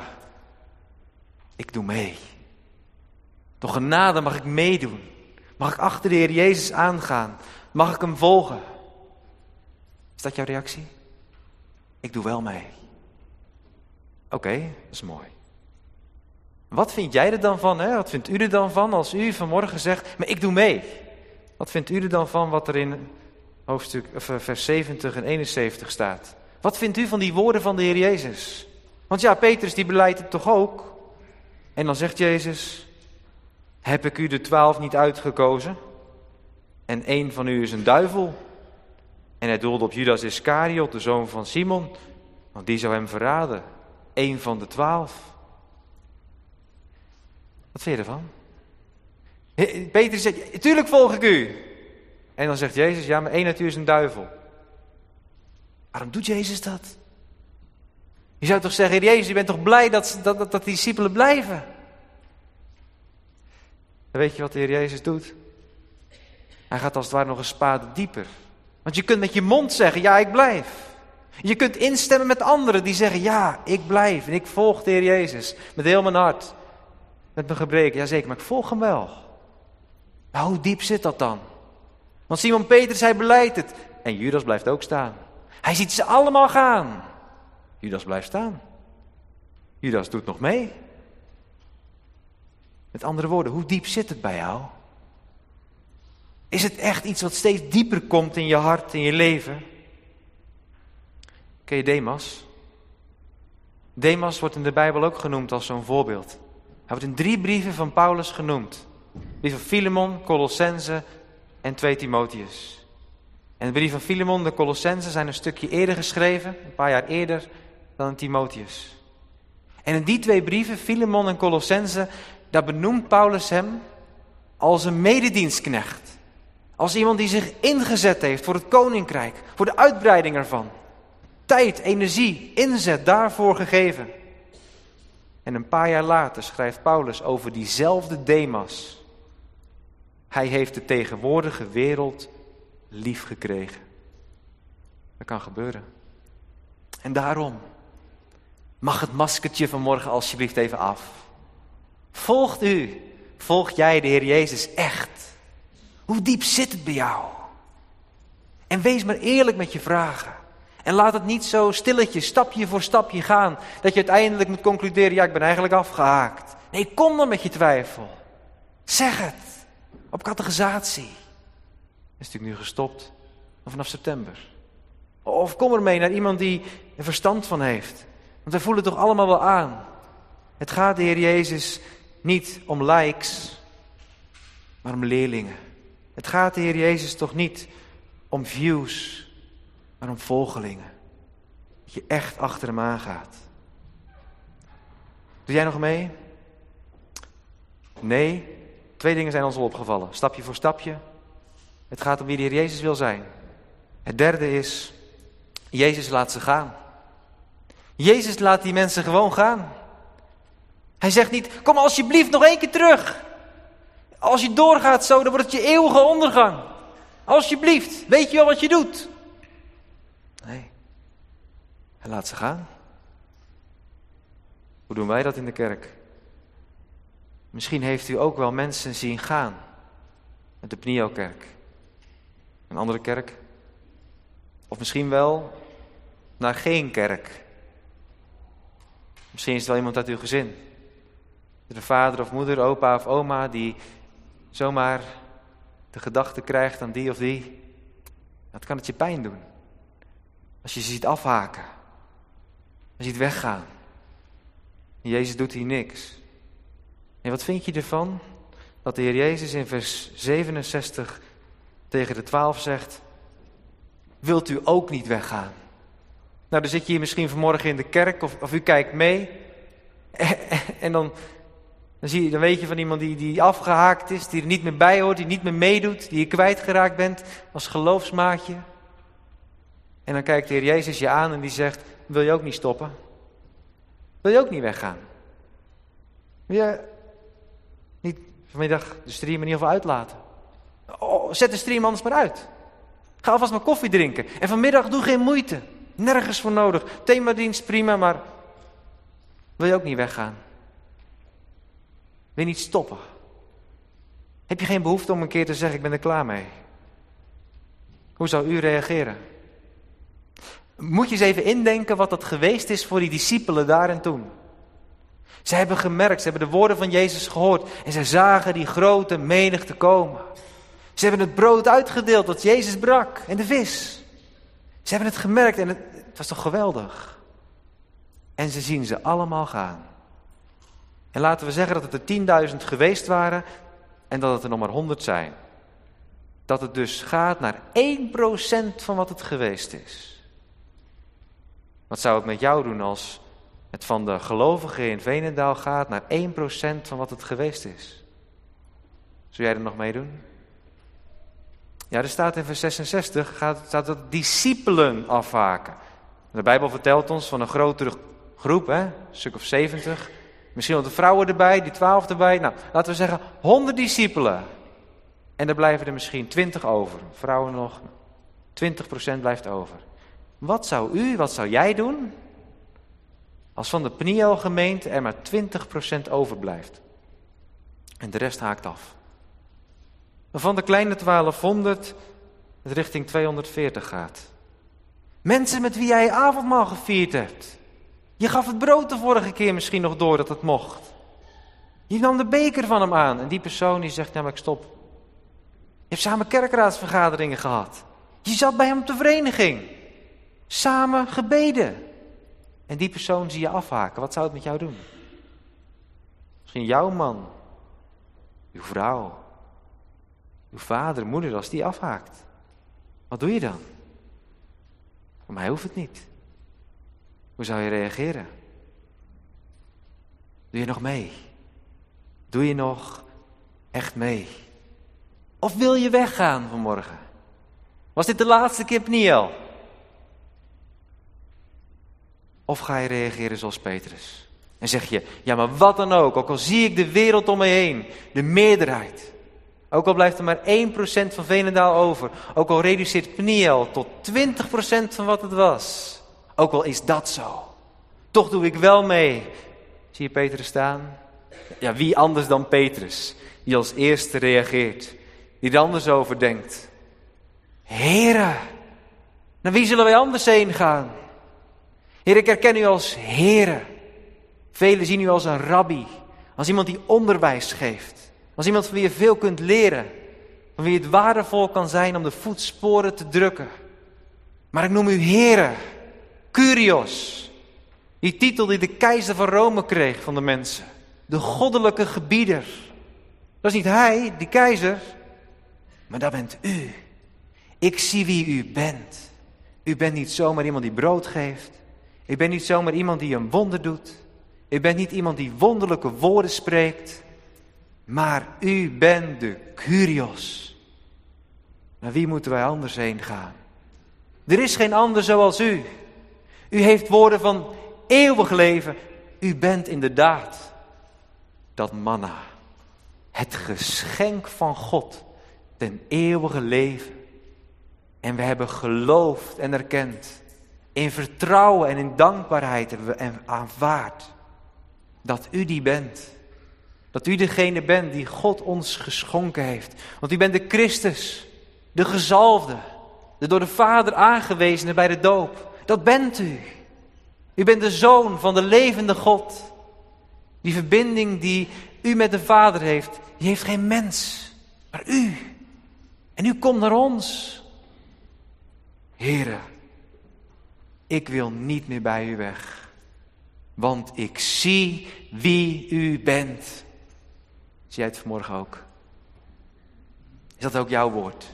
ik doe mee. Door genade mag ik meedoen. Mag ik achter de Heer Jezus aangaan? Mag ik hem volgen? Is dat jouw reactie? Ik doe wel mee. Oké, dat is mooi. Wat vind jij er dan van? Hè? Wat vindt u er dan van als u vanmorgen zegt, maar ik doe mee? Wat vindt u er dan van wat er in vers 70 en 71 staat? Wat vindt u van die woorden van de Heer Jezus? Want ja, Petrus die beleidt het toch ook? En dan zegt Jezus, heb ik u de 12 niet uitgekozen? En één van u is een duivel. En hij doelde op Judas Iscariot, de zoon van Simon, want die zou hem verraden. Eén van de 12. vind je ervan? Petrus zegt, tuurlijk volg ik u. En dan zegt Jezus, ja, maar één uit u is een duivel. Waarom doet Jezus dat? Je zou toch zeggen, Heer Jezus, je bent toch blij dat die discipelen blijven? En weet je wat de Heer Jezus doet? Hij gaat als het ware nog een spade dieper. Want je kunt met je mond zeggen, ja, ik blijf. Je kunt instemmen met anderen die zeggen, ja, ik blijf en ik volg de Heer Jezus. Met heel mijn hart. Met mijn gebreken, jazeker, maar ik volg hem wel. Maar hoe diep zit dat dan? Want Simon Petrus, hij beleidt het. En Judas blijft ook staan. Hij ziet ze allemaal gaan. Judas blijft staan. Judas doet nog mee. Met andere woorden, hoe diep zit het bij jou? Is het echt iets wat steeds dieper komt in je hart, in je leven? Ken je Demas? Demas wordt in de Bijbel ook genoemd als zo'n voorbeeld. Hij wordt in 3 brieven van Paulus genoemd. Brief van Filemon, Colossense en 2 Timotheus. En de brief van Filemon en de Colossense zijn een stukje eerder geschreven, een paar jaar eerder dan in Timotheus. En in die 2 brieven, Filemon en Colossense, daar benoemt Paulus hem als een mededienstknecht. Als iemand die zich ingezet heeft voor het koninkrijk, voor de uitbreiding ervan. Tijd, energie, inzet daarvoor gegeven. En een paar jaar later schrijft Paulus over diezelfde Demas. Hij heeft de tegenwoordige wereld lief gekregen. Dat kan gebeuren. En daarom mag het maskertje vanmorgen alsjeblieft even af. Volgt jij de Heer Jezus echt? Hoe diep zit het bij jou? En wees maar eerlijk met je vragen. En laat het niet zo stilletjes, stapje voor stapje gaan. Dat je uiteindelijk moet concluderen, ja, ik ben eigenlijk afgehaakt. Nee, kom dan met je twijfel. Zeg het. Op catechisatie. Is natuurlijk nu gestopt. Vanaf september. Of kom ermee naar iemand die er verstand van heeft. Want wij voelen toch allemaal wel aan. Het gaat de Heer Jezus niet om likes, maar om leerlingen. Het gaat de Heer Jezus toch niet om views, maar om volgelingen. Dat je echt achter hem aangaat. Doe jij nog mee? Nee. 2 dingen zijn ons al opgevallen. Stapje voor stapje. Het gaat om wie de Heer Jezus wil zijn. Het derde is, Jezus laat ze gaan. Jezus laat die mensen gewoon gaan. Hij zegt niet, kom alsjeblieft nog 1 keer terug. Als je doorgaat zo, dan wordt het je eeuwige ondergang. Alsjeblieft, weet je wel wat je doet? Nee, hij laat ze gaan. Hoe doen wij dat in de kerk? Misschien heeft u ook wel mensen zien gaan. Met de Pnio-kerk. Een andere kerk. Of misschien wel naar geen kerk. Misschien is het wel iemand uit uw gezin. De vader of moeder, opa of oma die zomaar de gedachte krijgt aan die of die. Dat kan het je pijn doen. Als je ze ziet afhaken. Als je ziet weggaan. En Jezus doet hier niks. En wat vind je ervan? Dat de Heer Jezus in vers 67 tegen de 12 zegt. Wilt u ook niet weggaan? Nou, dan zit je hier misschien vanmorgen in de kerk of u kijkt mee. En dan weet je van iemand die afgehaakt is, die er niet meer bij hoort, die niet meer meedoet, die je kwijtgeraakt bent als geloofsmaatje. En dan kijkt de Heer Jezus je aan en die zegt, wil je ook niet stoppen? Wil je ook niet weggaan? Wil je niet vanmiddag de stream in ieder geval uitlaten? Oh, zet de stream anders maar uit. Ga alvast maar koffie drinken. En vanmiddag doe geen moeite. Nergens voor nodig. Themadienst prima, maar wil je ook niet weggaan? Wil je niet stoppen? Heb je geen behoefte om een keer te zeggen, ik ben er klaar mee? Hoe zou u reageren? Moet je eens even indenken wat dat geweest is voor die discipelen daar en toen. Ze hebben gemerkt, ze hebben de woorden van Jezus gehoord en ze zagen die grote menigte komen. Ze hebben het brood uitgedeeld dat Jezus brak en de vis. Ze hebben het gemerkt en het was toch geweldig. En ze zien ze allemaal gaan. En laten we zeggen dat het er 10.000 geweest waren en dat het er nog maar 100 zijn. Dat het dus gaat naar 1% van wat het geweest is. Wat zou het met jou doen als het van de gelovigen in Veenendaal gaat naar 1% van wat het geweest is. Zul jij er nog mee doen? Ja, er staat in vers 66, staat dat discipelen afhaken. De Bijbel vertelt ons van een grotere groep, een stuk of 70. Misschien wat de vrouwen erbij, die 12 erbij. Nou, laten we zeggen 100 discipelen. En er blijven er misschien 20 over. Vrouwen nog, 20% blijft over. Wat zou jij doen als van de Peniel-gemeente er maar 20% overblijft? En de rest haakt af. Van de kleine 1200 het richting 240 gaat. Mensen met wie jij avondmaal gevierd hebt. Je gaf het brood de vorige keer misschien nog door dat het mocht. Je nam de beker van hem aan en die persoon die zegt, ja maar ik stop. Je hebt samen kerkraadsvergaderingen gehad. Je zat bij hem op de vereniging. Samen gebeden. En die persoon zie je afhaken. Wat zou het met jou doen? Misschien jouw man. Uw vrouw. Uw vader, moeder, als die afhaakt. Wat doe je dan? Voor mij hoeft het niet. Hoe zou je reageren? Doe je nog mee? Doe je nog echt mee? Of wil je weggaan vanmorgen? Was dit de laatste keer Peniel? Of ga je reageren zoals Petrus? En zeg je, ja maar wat dan ook al zie ik de wereld om me heen, de meerderheid. Ook al blijft er maar 1% van Veenendaal over. Ook al reduceert Peniel tot 20% van wat het was. Ook al is dat zo. Toch doe ik wel mee. Zie je Petrus staan? Ja, wie anders dan Petrus? Die als eerste reageert. Die er anders over denkt. Here, naar wie zullen wij anders heen gaan? Heer, ik herken u als Here. Velen zien u als een rabbi. Als iemand die onderwijs geeft. Als iemand van wie je veel kunt leren. Van wie het waardevol kan zijn om de voetsporen te drukken. Maar ik noem u Here. Kyrios. Die titel die de keizer van Rome kreeg van de mensen. De goddelijke gebieder. Dat is niet hij, die keizer. Maar dat bent u. Ik zie wie u bent. U bent niet zomaar iemand die brood geeft. U bent niet zomaar iemand die een wonder doet. U bent niet iemand die wonderlijke woorden spreekt. Maar u bent de Kyrios. Naar wie moeten wij anders heen gaan? Er is geen ander zoals u. U heeft woorden van eeuwig leven. U bent inderdaad dat manna. Het geschenk van God ten eeuwige leven. En we hebben geloofd en erkend. In vertrouwen en in dankbaarheid hebben we aanvaard. Dat u die bent. Dat u degene bent die God ons geschonken heeft. Want u bent de Christus. De gezalfde. De door de Vader aangewezene bij de doop. Dat bent u. U bent de Zoon van de levende God. Die verbinding die u met de Vader heeft. Die heeft geen mens. Maar u. En u komt naar ons. Here, ik wil niet meer bij u weg. Want ik zie wie u bent. Zie jij het vanmorgen ook? Is dat ook jouw woord?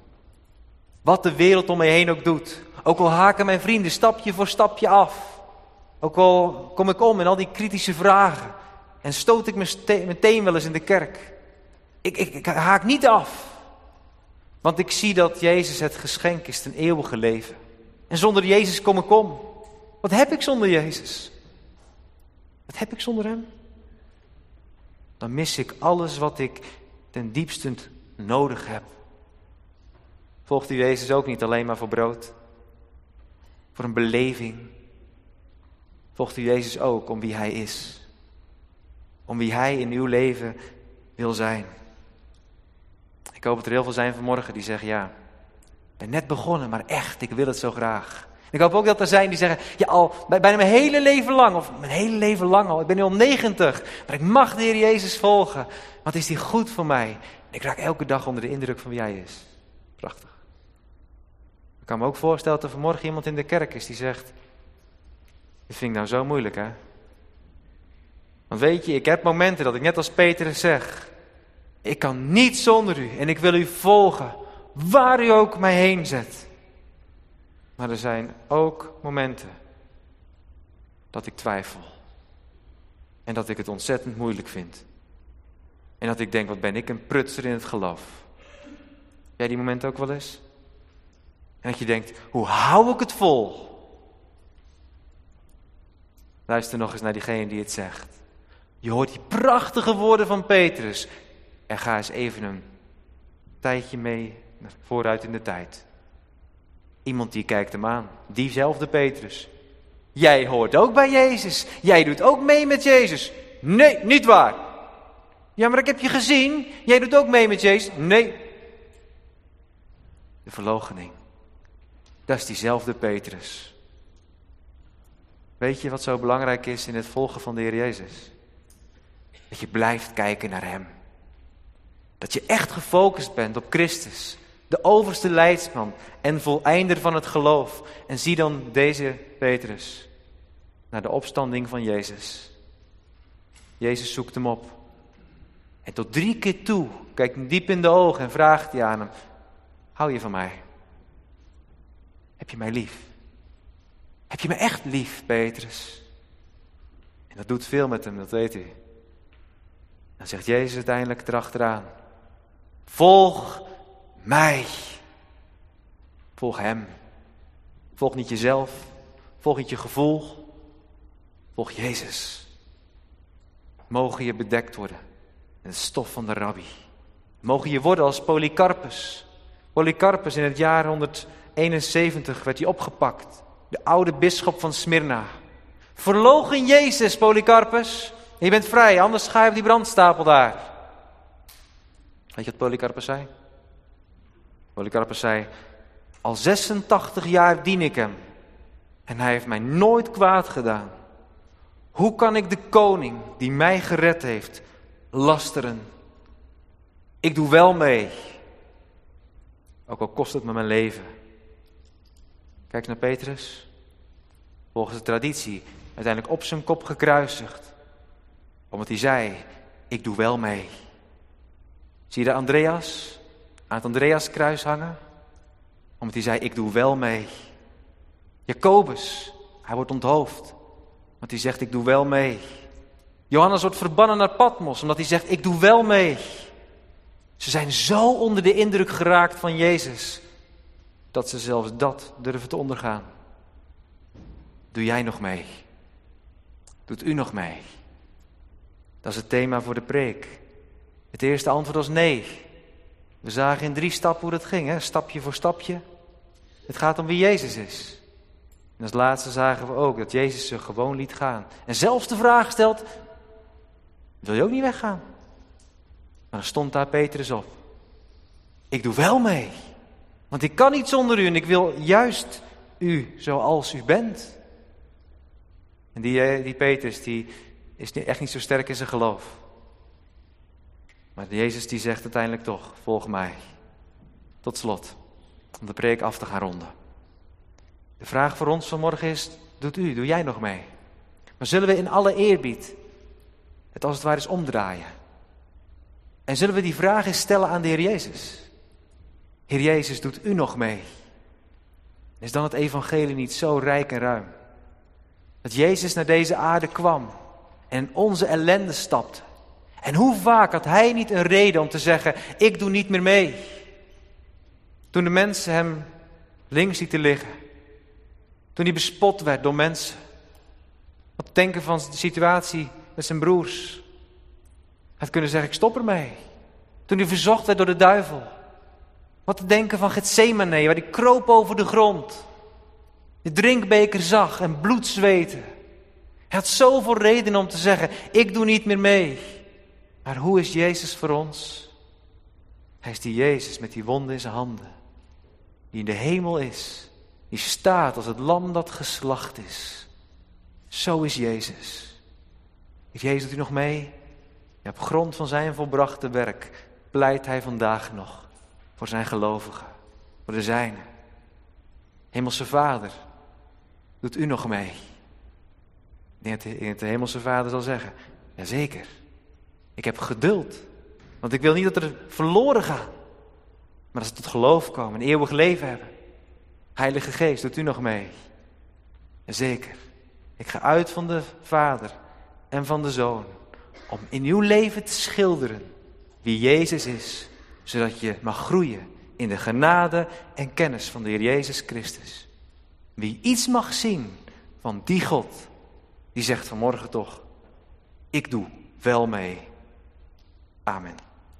Wat de wereld om me heen ook doet. Ook al haken mijn vrienden stapje voor stapje af. Ook al kom ik om in al die kritische vragen. En stoot ik me meteen wel eens in de kerk. Ik haak niet af. Want ik zie dat Jezus het geschenk is ten eeuwige leven. En zonder Jezus kom ik om. Wat heb ik zonder Jezus? Wat heb ik zonder hem? Dan mis ik alles wat ik ten diepste nodig heb. Volgt u Jezus ook niet alleen maar voor brood? Voor een beleving? Volgt u Jezus ook om wie hij is? Om wie hij in uw leven wil zijn? Ik hoop dat er heel veel zijn vanmorgen die zeggen, ja, ik ben net begonnen, maar echt, ik wil het zo graag. Ik hoop ook dat er zijn die zeggen, ja, al bijna mijn hele leven lang, of mijn hele leven lang al, ik ben nu al 90, maar ik mag de Heer Jezus volgen. Wat is die goed voor mij? En ik raak elke dag onder de indruk van wie hij is. Prachtig. Ik kan me ook voorstellen dat er vanmorgen iemand in de kerk is die zegt, dit vind ik nou zo moeilijk, hè? Want weet je, ik heb momenten dat ik net als Petrus zeg, ik kan niet zonder u en ik wil u volgen, waar u ook mij heen zet. Maar er zijn ook momenten dat ik twijfel. En dat ik het ontzettend moeilijk vind. En dat ik denk, wat ben ik een prutser in het geloof. Heb jij die momenten ook wel eens? En dat je denkt, hoe hou ik het vol? Luister nog eens naar diegene die het zegt. Je hoort die prachtige woorden van Petrus. En ga eens even een tijdje mee vooruit in de tijd. Iemand die kijkt hem aan. Diezelfde Petrus. Jij hoort ook bij Jezus. Jij doet ook mee met Jezus. Nee, niet waar. Ja, maar ik heb je gezien. Jij doet ook mee met Jezus. Nee. De verloochening. Dat is diezelfde Petrus. Weet je wat zo belangrijk is in het volgen van de Heer Jezus? Dat je blijft kijken naar Hem. Dat je echt gefocust bent op Christus. De overste leidsman en voleinder van het geloof. En zie dan deze Petrus. Naar de opstanding van Jezus. Jezus zoekt hem op. En tot 3 keer toe kijkt hem diep in de ogen en vraagt hij aan hem. Hou je van mij? Heb je mij lief? Heb je me echt lief, Petrus? En dat doet veel met hem, dat weet u. Dan zegt Jezus uiteindelijk erachteraan. Volg mij. Volg Hem. Volg niet jezelf. Volg niet je gevoel. Volg Jezus. Mogen je bedekt worden met het stof van de rabbi. Mogen je worden als Polycarpus. Polycarpus in het jaar 171 werd hij opgepakt. De oude bisschop van Smyrna. Verloochen Jezus, Polycarpus. Je bent vrij, anders ga je op die brandstapel daar. Weet je wat Polycarpus zei? Polycarpus zei, al 86 jaar dien ik hem. En hij heeft mij nooit kwaad gedaan. Hoe kan ik de koning die mij gered heeft lasteren? Ik doe wel mee. Ook al kost het me mijn leven. Kijk naar Petrus. Volgens de traditie uiteindelijk op zijn kop gekruisigd. Omdat hij zei, ik doe wel mee. Zie je de Andreas aan het Andreaskruis hangen? Omdat hij zei, ik doe wel mee. Jacobus, hij wordt onthoofd. Want hij zegt, ik doe wel mee. Johannes wordt verbannen naar Patmos. Omdat hij zegt, ik doe wel mee. Ze zijn zo onder de indruk geraakt van Jezus. Dat ze zelfs dat durven te ondergaan. Doe jij nog mee? Doet u nog mee? Dat is het thema voor de preek. Het eerste antwoord was nee. We zagen in 3 stappen hoe dat ging, hè? Stapje voor stapje. Het gaat om wie Jezus is. En als laatste zagen we ook dat Jezus ze gewoon liet gaan. En zelfs de vraag stelt, wil je ook niet weggaan? Maar dan stond daar Petrus op. Ik doe wel mee. Want ik kan niet zonder u en ik wil juist u zoals u bent. En die Petrus, die is echt niet zo sterk in zijn geloof. Maar Jezus die zegt uiteindelijk toch, volg mij. Tot slot, om de preek af te gaan ronden. De vraag voor ons vanmorgen is, doe jij nog mee? Maar zullen we in alle eerbied het als het ware eens omdraaien? En zullen we die vraag eens stellen aan de Heer Jezus? Heer Jezus, doet u nog mee? Is dan het evangelie niet zo rijk en ruim? Dat Jezus naar deze aarde kwam en in onze ellende stapte. En hoe vaak had hij niet een reden om te zeggen, ik doe niet meer mee. Toen de mensen hem links lieten liggen. Toen hij bespot werd door mensen. Wat denken van de situatie met zijn broers. Hij had kunnen zeggen, ik stop ermee. Toen hij verzocht werd door de duivel. Wat te denken van Getsemane, waar hij kroop over de grond. De drinkbeker zag en bloed zweten. Hij had zoveel redenen om te zeggen, ik doe niet meer mee. Maar hoe is Jezus voor ons? Hij is die Jezus met die wonden in zijn handen. Die in de hemel is. Die staat als het lam dat geslacht is. Zo is Jezus. Jezus, doet u nog mee? Ja, op grond van zijn volbrachte werk pleit hij vandaag nog voor zijn gelovigen, voor de zijnen. Hemelse Vader, doet u nog mee? Ik denk dat de Hemelse Vader zal zeggen, jazeker, ik heb geduld, want ik wil niet dat er verloren gaan, maar dat ze tot geloof komen en eeuwig leven hebben. Heilige Geest, doet u nog mee? Jazeker, ik ga uit van de Vader en van de Zoon. Om in uw leven te schilderen wie Jezus is. Zodat je mag groeien in de genade en kennis van de Heer Jezus Christus. Wie iets mag zien van die God, die zegt vanmorgen toch: ik doe wel mee. Amen.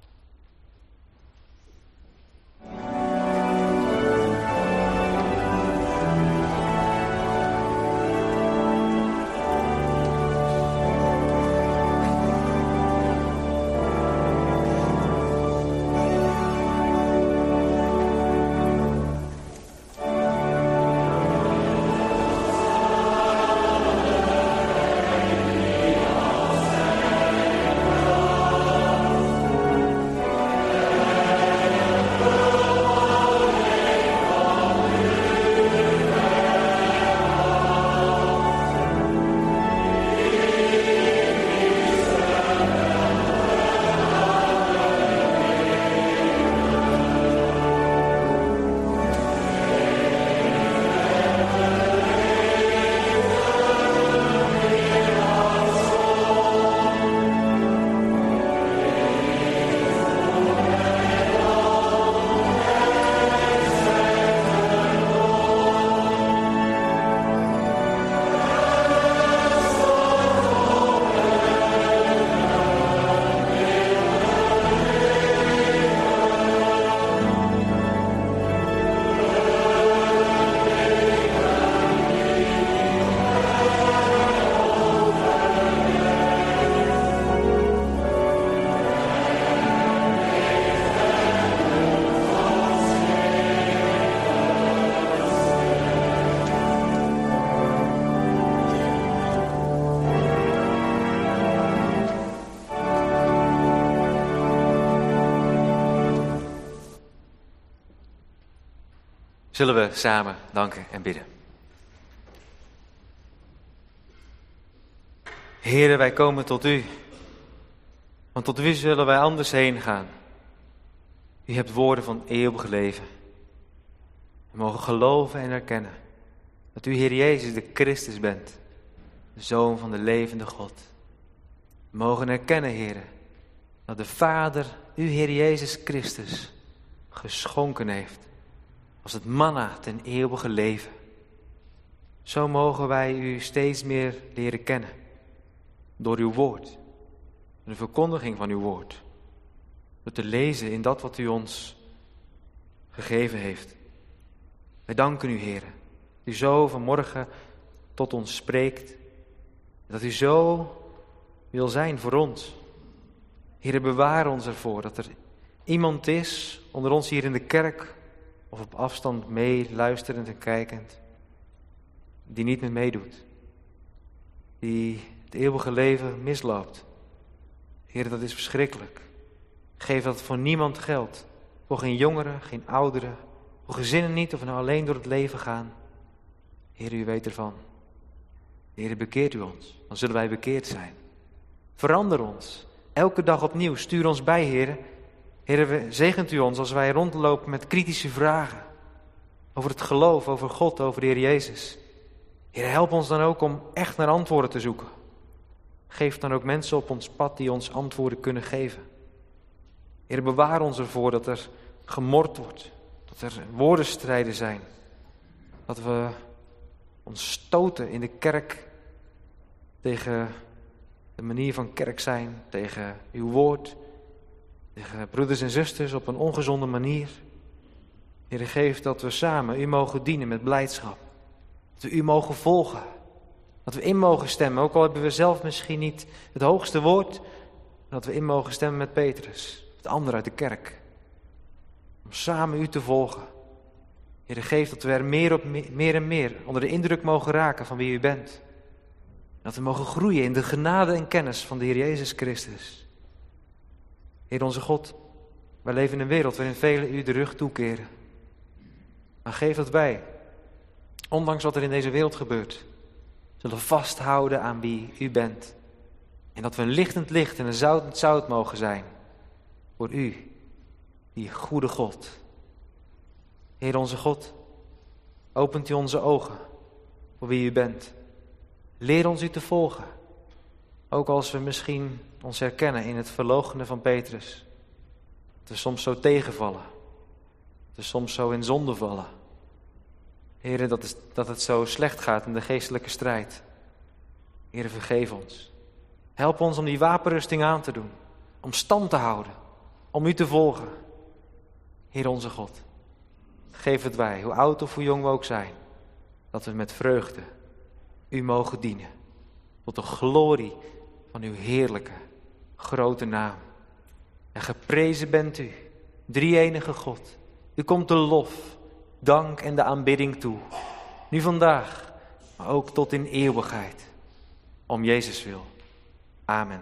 Zullen we samen danken en bidden. Heere, wij komen tot u. Want tot wie zullen wij anders heen gaan? U hebt woorden van eeuwig leven. We mogen geloven en erkennen dat u, Heer Jezus, de Christus bent. De Zoon van de levende God. We mogen erkennen, Heere, dat de Vader u, Heer Jezus Christus, geschonken heeft. Als het manna ten eeuwige leven. Zo mogen wij u steeds meer leren kennen. Door uw woord. De verkondiging van uw woord. Door te lezen in dat wat u ons gegeven heeft. Wij danken u, Heer. Dat u zo vanmorgen tot ons spreekt. Dat u zo wil zijn voor ons. Heer, bewaar ons ervoor dat er iemand is onder ons hier in de kerk, of op afstand meeluisterend en kijkend, die niet meer meedoet. Die het eeuwige leven misloopt. Heer, dat is verschrikkelijk. Geef dat het voor niemand geldt. Voor geen jongeren, geen ouderen, voor gezinnen niet, of we nou alleen door het leven gaan. Heer, u weet ervan. Heer, bekeert u ons, dan zullen wij bekeerd zijn. Verander ons, elke dag opnieuw. Stuur ons bij, Heer. Heer, zegent u ons als wij rondlopen met kritische vragen. Over het geloof, over God, over de Heer Jezus. Heer, help ons dan ook om echt naar antwoorden te zoeken. Geef dan ook mensen op ons pad die ons antwoorden kunnen geven. Heer, bewaar ons ervoor dat er gemord wordt. Dat er woordenstrijden zijn. Dat we ons stoten in de kerk tegen de manier van kerk zijn. Tegen uw woord. Tegen broeders en zusters op een ongezonde manier. Heer, geef dat we samen u mogen dienen met blijdschap. Dat we u mogen volgen. Dat we in mogen stemmen, ook al hebben we zelf misschien niet het hoogste woord. Dat we in mogen stemmen met Petrus, het ander uit de kerk. Om samen u te volgen. Heer, geef dat we er meer en meer onder de indruk mogen raken van wie u bent. Dat we mogen groeien in de genade en kennis van de Heer Jezus Christus. Heer onze God, wij leven in een wereld waarin velen u de rug toekeren. Maar geef dat wij, ondanks wat er in deze wereld gebeurt, zullen vasthouden aan wie u bent. En dat we een lichtend licht en een zoutend zout mogen zijn. Voor u, die goede God. Heer onze God, opent u onze ogen voor wie u bent. Leer ons u te volgen. Ook als we misschien ons herkennen in het verloochenen van Petrus. Dat we soms zo tegenvallen. Dat we soms zo in zonde vallen. Heere, dat het zo slecht gaat in de geestelijke strijd. Heere, vergeef ons. Help ons om die wapenrusting aan te doen. Om stand te houden. Om u te volgen. Heer onze God. Geef het wij, hoe oud of hoe jong we ook zijn. Dat we met vreugde u mogen dienen. Tot de glorie van uw heerlijke, grote naam. En geprezen bent u, drie-enige God. U komt de lof, dank en de aanbidding toe. Nu vandaag, maar ook tot in eeuwigheid. Om Jezus wil. Amen.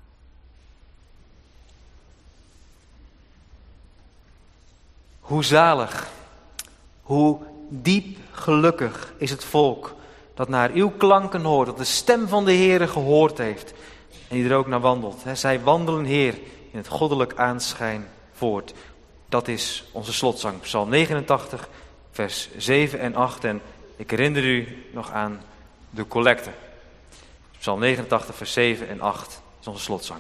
Hoe zalig, hoe diep gelukkig is het volk dat naar uw klanken hoort, dat de stem van de Heere gehoord heeft en die er ook naar wandelt. Zij wandelen, Heer, in het goddelijk aanschijn voort. Dat is onze slotzang, Psalm 89, vers 7 en 8. En ik herinner u nog aan de collecte. Psalm 89, vers 7 en 8 is onze slotzang.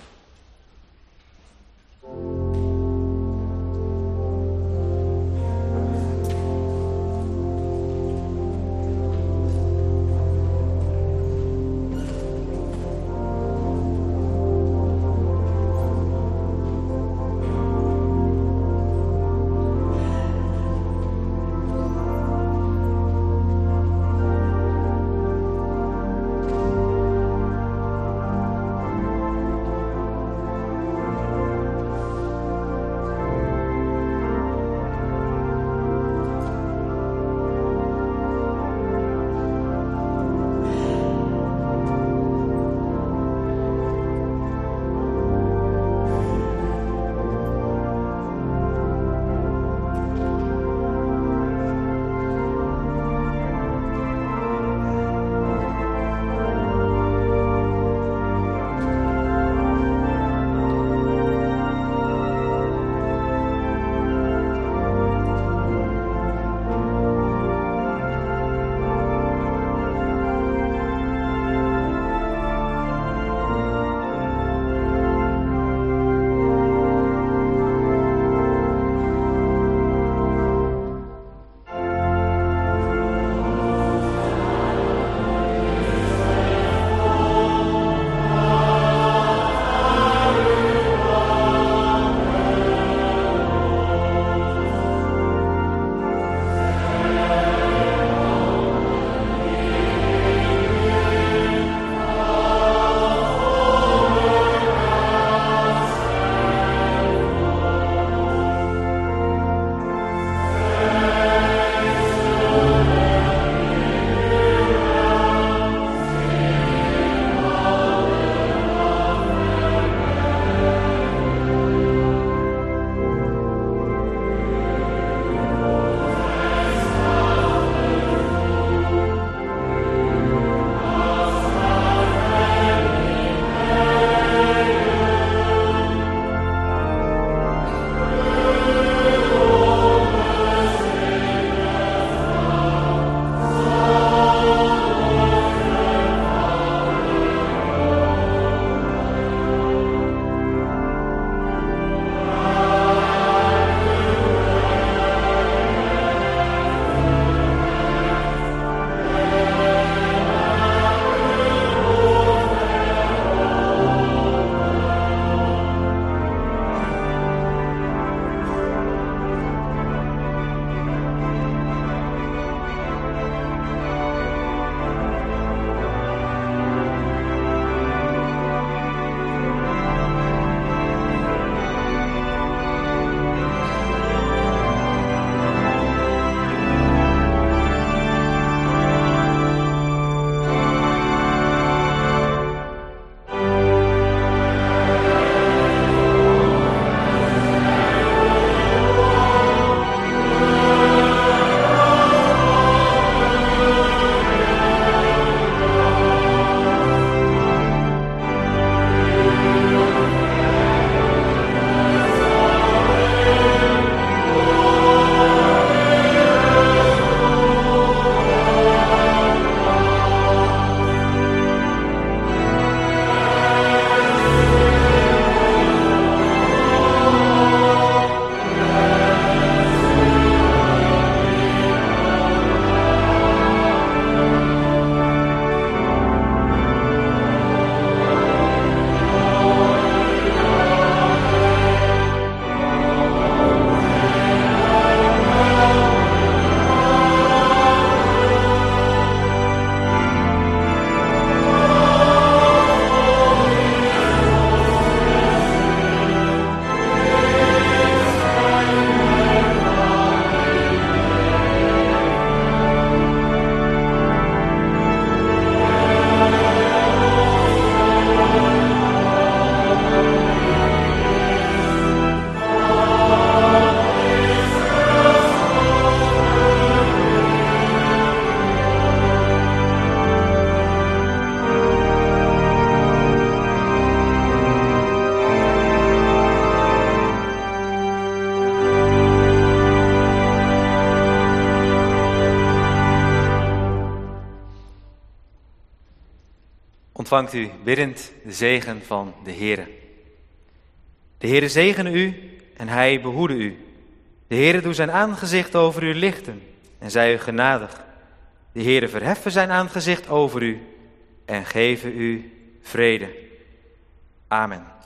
ontvangt u biddend de zegen van de Heere. De Heere zegene u en hij behoede u. De Heere doe zijn aangezicht over u lichten en zij u genadig. De Heere verheffen zijn aangezicht over u en geven u vrede. Amen.